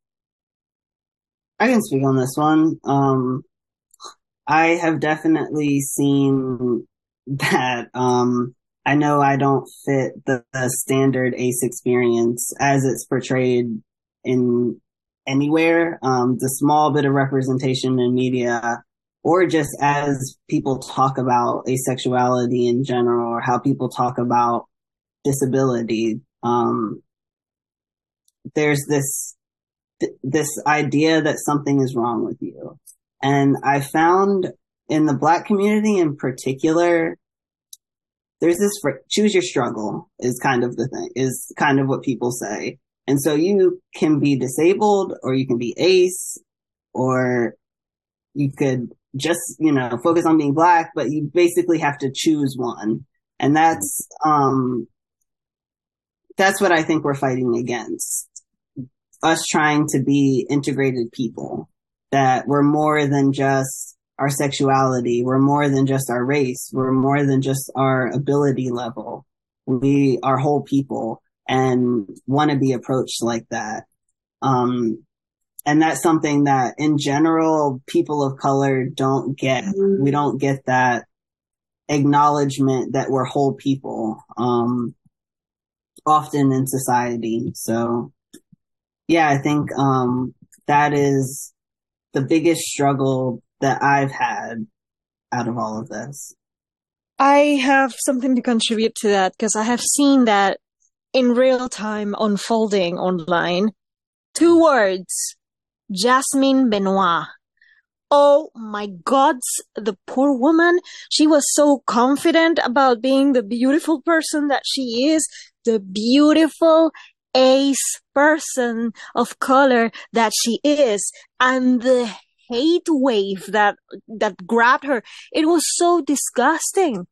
I can speak on this one. Um, I have definitely seen that. Um, I know I don't fit the, the standard ace experience as it's portrayed in anywhere. Um, the small bit of representation in media, or just as people talk about asexuality in general, or how people talk about disability. Um, there's this this idea that something is wrong with you. And I found in the Black community in particular, there's this fr- choose your struggle is kind of the thing, is kind of what people say. And so you can be disabled, or you can be ace, or you could just, you know, focus on being Black, but you basically have to choose one. And that's, um, that's what I think we're fighting against. Us trying to be integrated people, that we're more than just our sexuality. We're more than just our race. We're more than just our ability level. We are whole people and want to be approached like that. Um, and that's something that in general, people of color don't get. We don't get that acknowledgement that we're whole people, um, often in society. So, yeah, I think um, that is the biggest struggle that I've had out of all of this. I have something to contribute to that because I have seen that in real time unfolding online. Two words, Jasmine Benoit. oh my God, the poor woman. She was so confident about being the beautiful person that she is, the beautiful ace person of color that she is, and the hate wave that that grabbed her. It was so disgusting.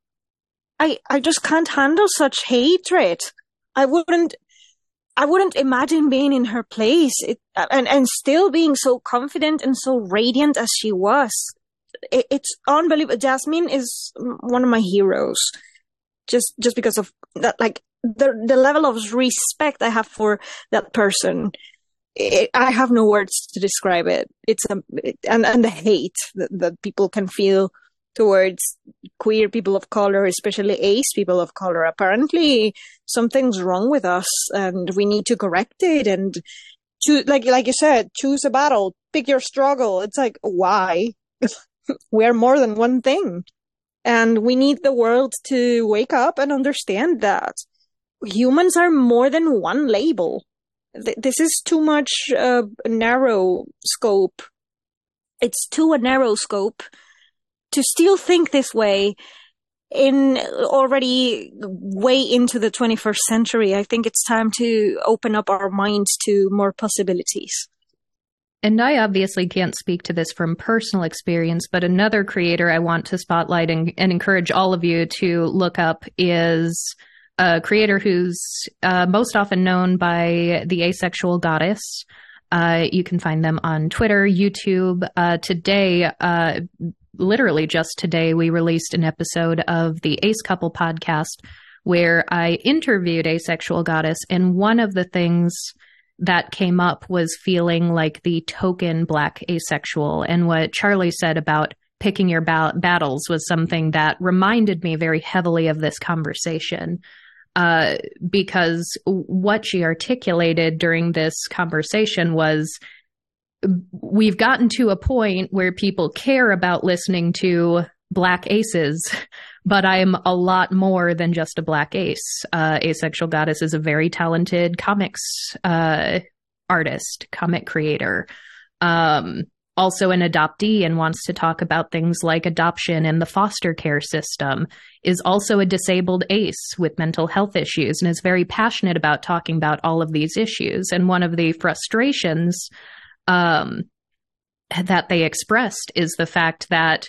I I just can't handle such hatred. I wouldn't I wouldn't imagine being in her place, it, and and still being so confident and so radiant as she was. It, it's unbelievable. Jasmine is one of my heroes, just just because of that, like the the level of respect I have for that person. It, I have no words to describe it. It's a it, and and the hate that, that people can feel towards queer people of color, especially ace people of color. Apparently, something's wrong with us, and we need to correct it. And choose, like like you said, choose a battle, pick your struggle. It's like, why? We're more than one thing, and we need the world to wake up and understand that humans are more than one label. This is too much uh, narrow scope. It's too a narrow scope to still think this way in already way into the twenty-first century. I think it's time to open up our minds to more possibilities. And I obviously can't speak to this from personal experience, but another creator I want to spotlight and, and encourage all of you to look up is a creator who's uh, most often known by the Asexual Goddess. Uh, you can find them on Twitter, YouTube. Uh, today, uh, literally just today, we released an episode of the Ace Couple podcast where I interviewed Asexual Goddess, and one of the things that came up was feeling like the token Black asexual. And what Charlie said about picking your ba- battles was something that reminded me very heavily of this conversation. Uh, because what she articulated during this conversation was, we've gotten to a point where people care about listening to Black aces, but I'm a lot more than just a Black ace. Uh, Asexual Goddess is a very talented comics uh, artist, comic creator, um, also an adoptee, and wants to talk about things like adoption and the foster care system, is also a disabled ace with mental health issues, and is very passionate about talking about all of these issues. And one of the frustrations um, that they expressed is the fact that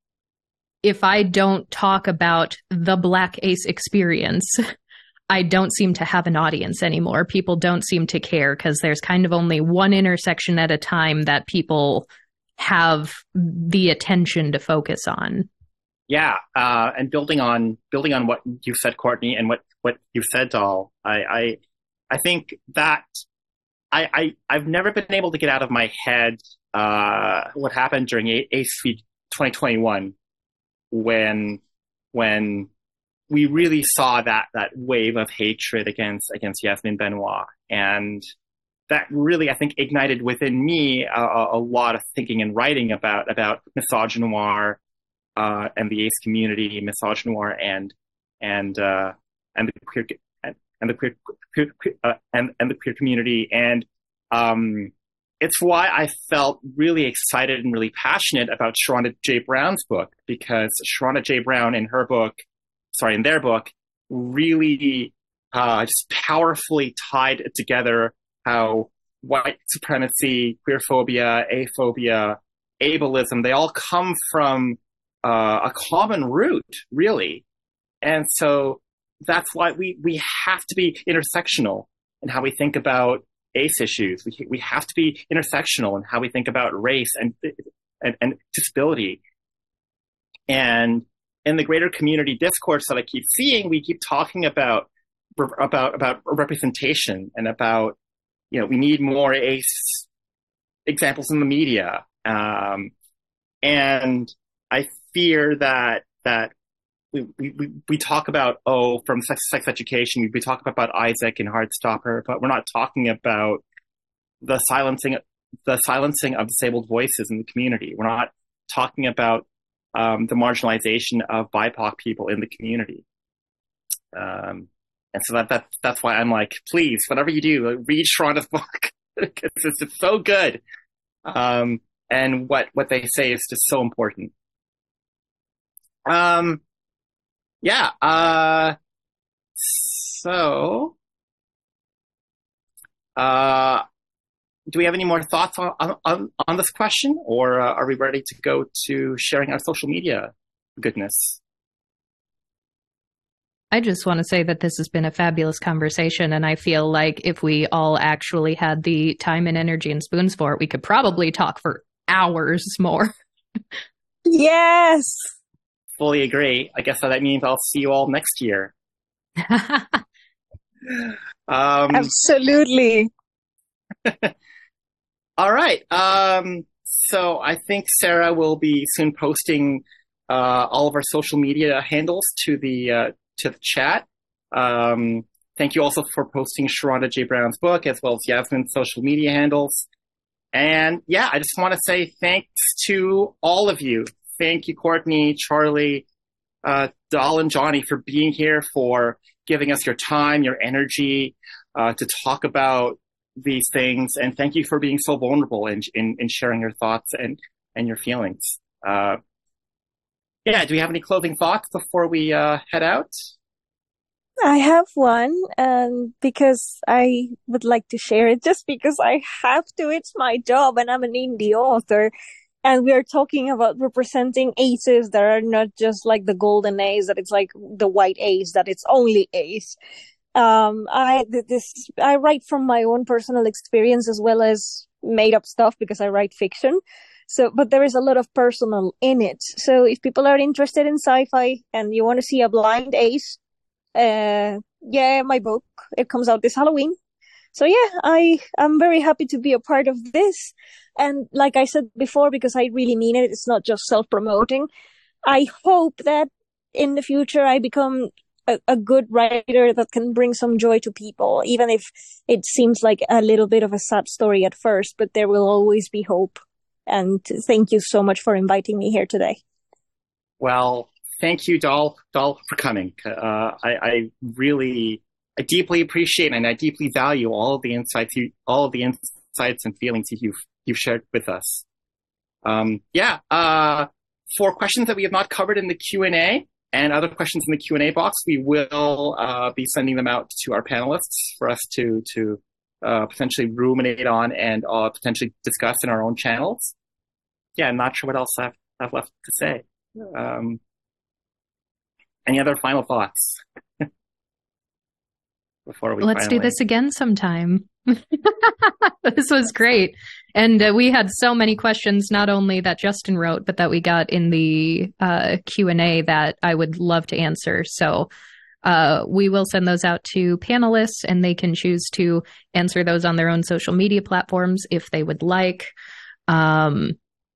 if I don't talk about the Black ace experience, I don't seem to have an audience anymore. People don't seem to care because there's kind of only one intersection at a time that people have the attention to focus on. Yeah, uh, and building on building on what you said, Courtney, and what, what you said, Doll, I, I I think that I, I I've never been able to get out of my head uh, what happened during Ace twenty twenty-one when when we really saw that that wave of hatred against against Yasmin Benoit, and that really, I think, ignited within me a, a lot of thinking and writing about about misogynoir uh, and the ace community, misogynoir and and uh, and the queer and, and the queer, queer uh, and and the queer community, and um, it's why I felt really excited and really passionate about Sharronda J. Brown's book, because Sharronda J. Brown in her book, sorry, in their book, really uh, just powerfully tied together how white supremacy, queerphobia, aphobia, ableism, they all come from uh, a common root, really. And so that's why we, we have to be intersectional in how we think about ace issues. We, we have to be intersectional in how we think about race and, and, and disability. And in the greater community discourse that I keep seeing, we keep talking about, about, about representation and about, you know, we need more ace examples in the media. Um, and I fear that, that we, we, we talk about, oh, from sex, sex education, we talk about Isaac and Heartstopper, but we're not talking about the silencing, the silencing of disabled voices in the community. We're not talking about um, the marginalization of B I P O C people in the community. Um, And so that, that that's why I'm like, please, whatever you do, read Sharronda's book because it's, it's so good. Um, and what, what they say is just so important. Um, yeah. Uh, so, uh, do we have any more thoughts on, on, on this question, or uh, are we ready to go to sharing our social media goodness? I just want to say that this has been a fabulous conversation, and I feel like if we all actually had the time and energy and spoons for it, we could probably talk for hours more. Yes. Fully agree. I guess that means I'll see you all next year. um, Absolutely. All right. Um, so I think Sarah will be soon posting uh, all of our social media handles to the uh, to the chat. Um, thank you also for posting Sharonda J. Brown's book, as well as Yasmin's social media handles. And yeah, I just want to say thanks to all of you. Thank you, Courtney, Charlie, uh, Dal, and Johnny, for being here, for giving us your time, your energy uh, to talk about these things. And thank you for being so vulnerable in, in, in sharing your thoughts and, and your feelings. Uh, yeah, do we have any closing thoughts before we uh, head out? I have one, um, because I would like to share it just because I have to. It's my job and I'm an indie author. And we are talking about representing aces that are not just like the golden ace, that it's like the white ace, that it's only ace. Um, I, this, I write from my own personal experience as well as made up stuff because I write fiction. So, but there is a lot of personal in it. So if people are interested in sci-fi and you want to see a blind ace, uh, yeah, my book, it comes out this Halloween. So yeah, I, I'm very happy to be a part of this. And like I said before, because I really mean it, it's not just self-promoting. I hope that in the future I become a, a good writer that can bring some joy to people, even if it seems like a little bit of a sad story at first, but there will always be hope. And thank you so much for inviting me here today. Well, thank you, Dal, Dal, for coming. Uh, I, I really, I deeply appreciate and I deeply value all of the insights you, all of the insights and feelings that you've you've shared with us. Um, yeah, uh, for questions that we have not covered in the Q and A and other questions in the Q and A box, we will uh, be sending them out to our panelists for us to to uh, potentially ruminate on and uh, potentially discuss in our own channels. Yeah, I'm not sure what else I've, I've left to say. Um, any other final thoughts before we Let's finally... do this again sometime. This was great. And uh, we had so many questions, not only that Justin wrote, but that we got in the uh, Q and A that I would love to answer. So uh, we will send those out to panelists and they can choose to answer those on their own social media platforms if they would like. Um,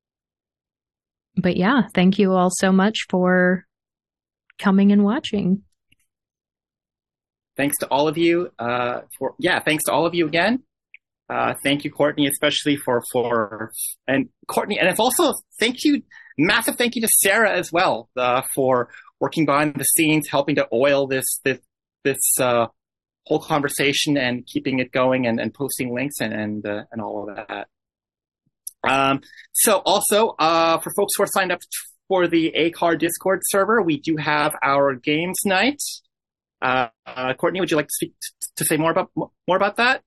but yeah, thank you all so much for coming and watching. Thanks to all of you. Uh, for yeah, thanks to all of you again. Uh, thank you, Courtney, especially for for and Courtney, and it's also thank you, massive thank you to Sarah as well uh, for working behind the scenes, helping to oil this this this uh, whole conversation and keeping it going and, and posting links and and uh, and all of that. Um, so also uh, for folks who are signed up for the A C A R Discord server, we do have our games night. Uh, uh, Courtney, would you like to speak t- to say more about more about that?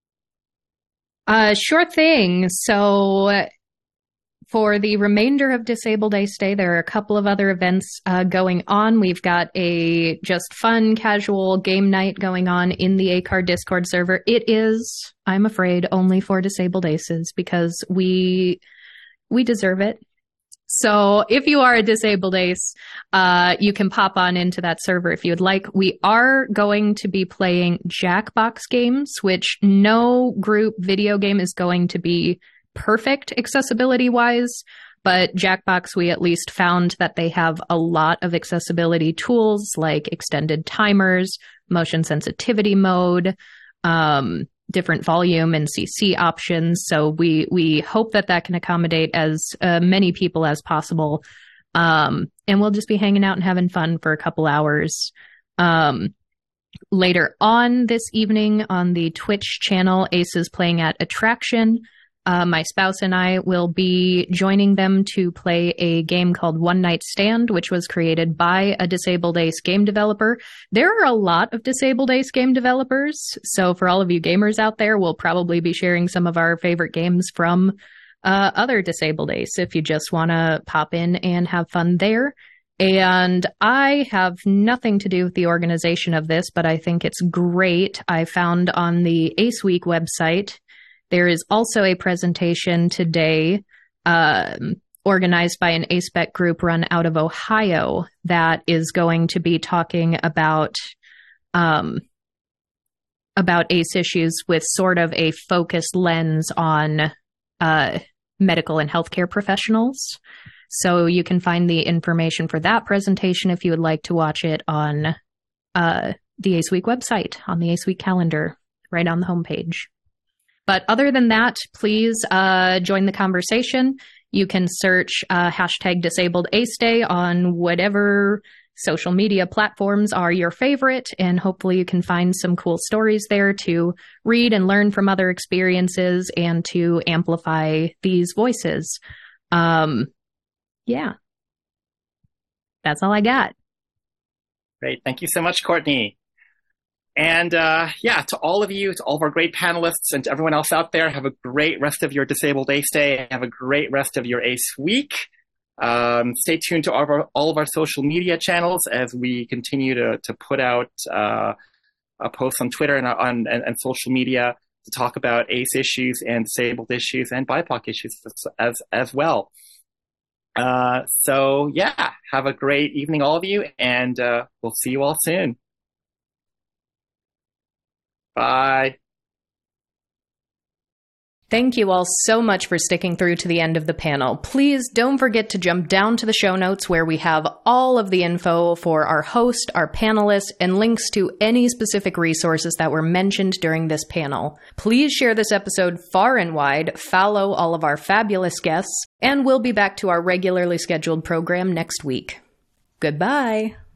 Uh, sure thing. So for the remainder of Disabled Ace Day, there are a couple of other events uh, going on. We've got a just fun, casual game night going on in the A C A R Discord server. It is, I'm afraid, only for Disabled Aces because we we deserve it. So if you are a disabled ace, uh, you can pop on into that server if you would like. We are going to be playing Jackbox games, which no group video game is going to be perfect accessibility-wise, but Jackbox, we at least found that they have a lot of accessibility tools like extended timers, motion sensitivity mode, um, different volume and C C options. So we we hope that that can accommodate as uh, many people as possible. Um, and we'll just be hanging out and having fun for a couple hours. Um, later on this evening on the Twitch channel, Ace is playing at Attraction. Uh, my spouse and I will be joining them to play a game called One Night Stand, which was created by a Disabled Ace game developer. There are a lot of Disabled Ace game developers, so for all of you gamers out there, we'll probably be sharing some of our favorite games from uh, other Disabled Ace if you just want to pop in and have fun there. And I have nothing to do with the organization of this, but I think it's great. I found on the Ace Week website, there is also a presentation today um, organized by an ACEBEC group run out of Ohio that is going to be talking about um, about ACE issues with sort of a focused lens on uh, medical and healthcare professionals. So you can find the information for that presentation if you would like to watch it on uh, the Ace Week website, on the Ace Week calendar, right on the homepage. But other than that, please uh, join the conversation. You can search uh, hashtag Disabled Ace Day on whatever social media platforms are your favorite, and hopefully you can find some cool stories there to read and learn from other experiences and to amplify these voices. Um, yeah, that's all I got. Great. Thank you so much, Courtney. And uh, yeah, to all of you, to all of our great panelists, and to everyone else out there, have a great rest of your Disabled Ace Day. Have a great rest of your Ace Week. Um, stay tuned to all of, our, all of our social media channels as we continue to, to put out uh, a post on Twitter and on and, and social media to talk about ACE issues and disabled issues and B I P O C issues as, as well. Uh, so yeah, have a great evening, all of you, and uh, we'll see you all soon. Bye. Thank you all so much for sticking through to the end of the panel. Please don't forget to jump down to the show notes where we have all of the info for our host, our panelists, and links to any specific resources that were mentioned during this panel. Please share this episode far and wide, follow all of our fabulous guests, and we'll be back to our regularly scheduled program next week. Goodbye.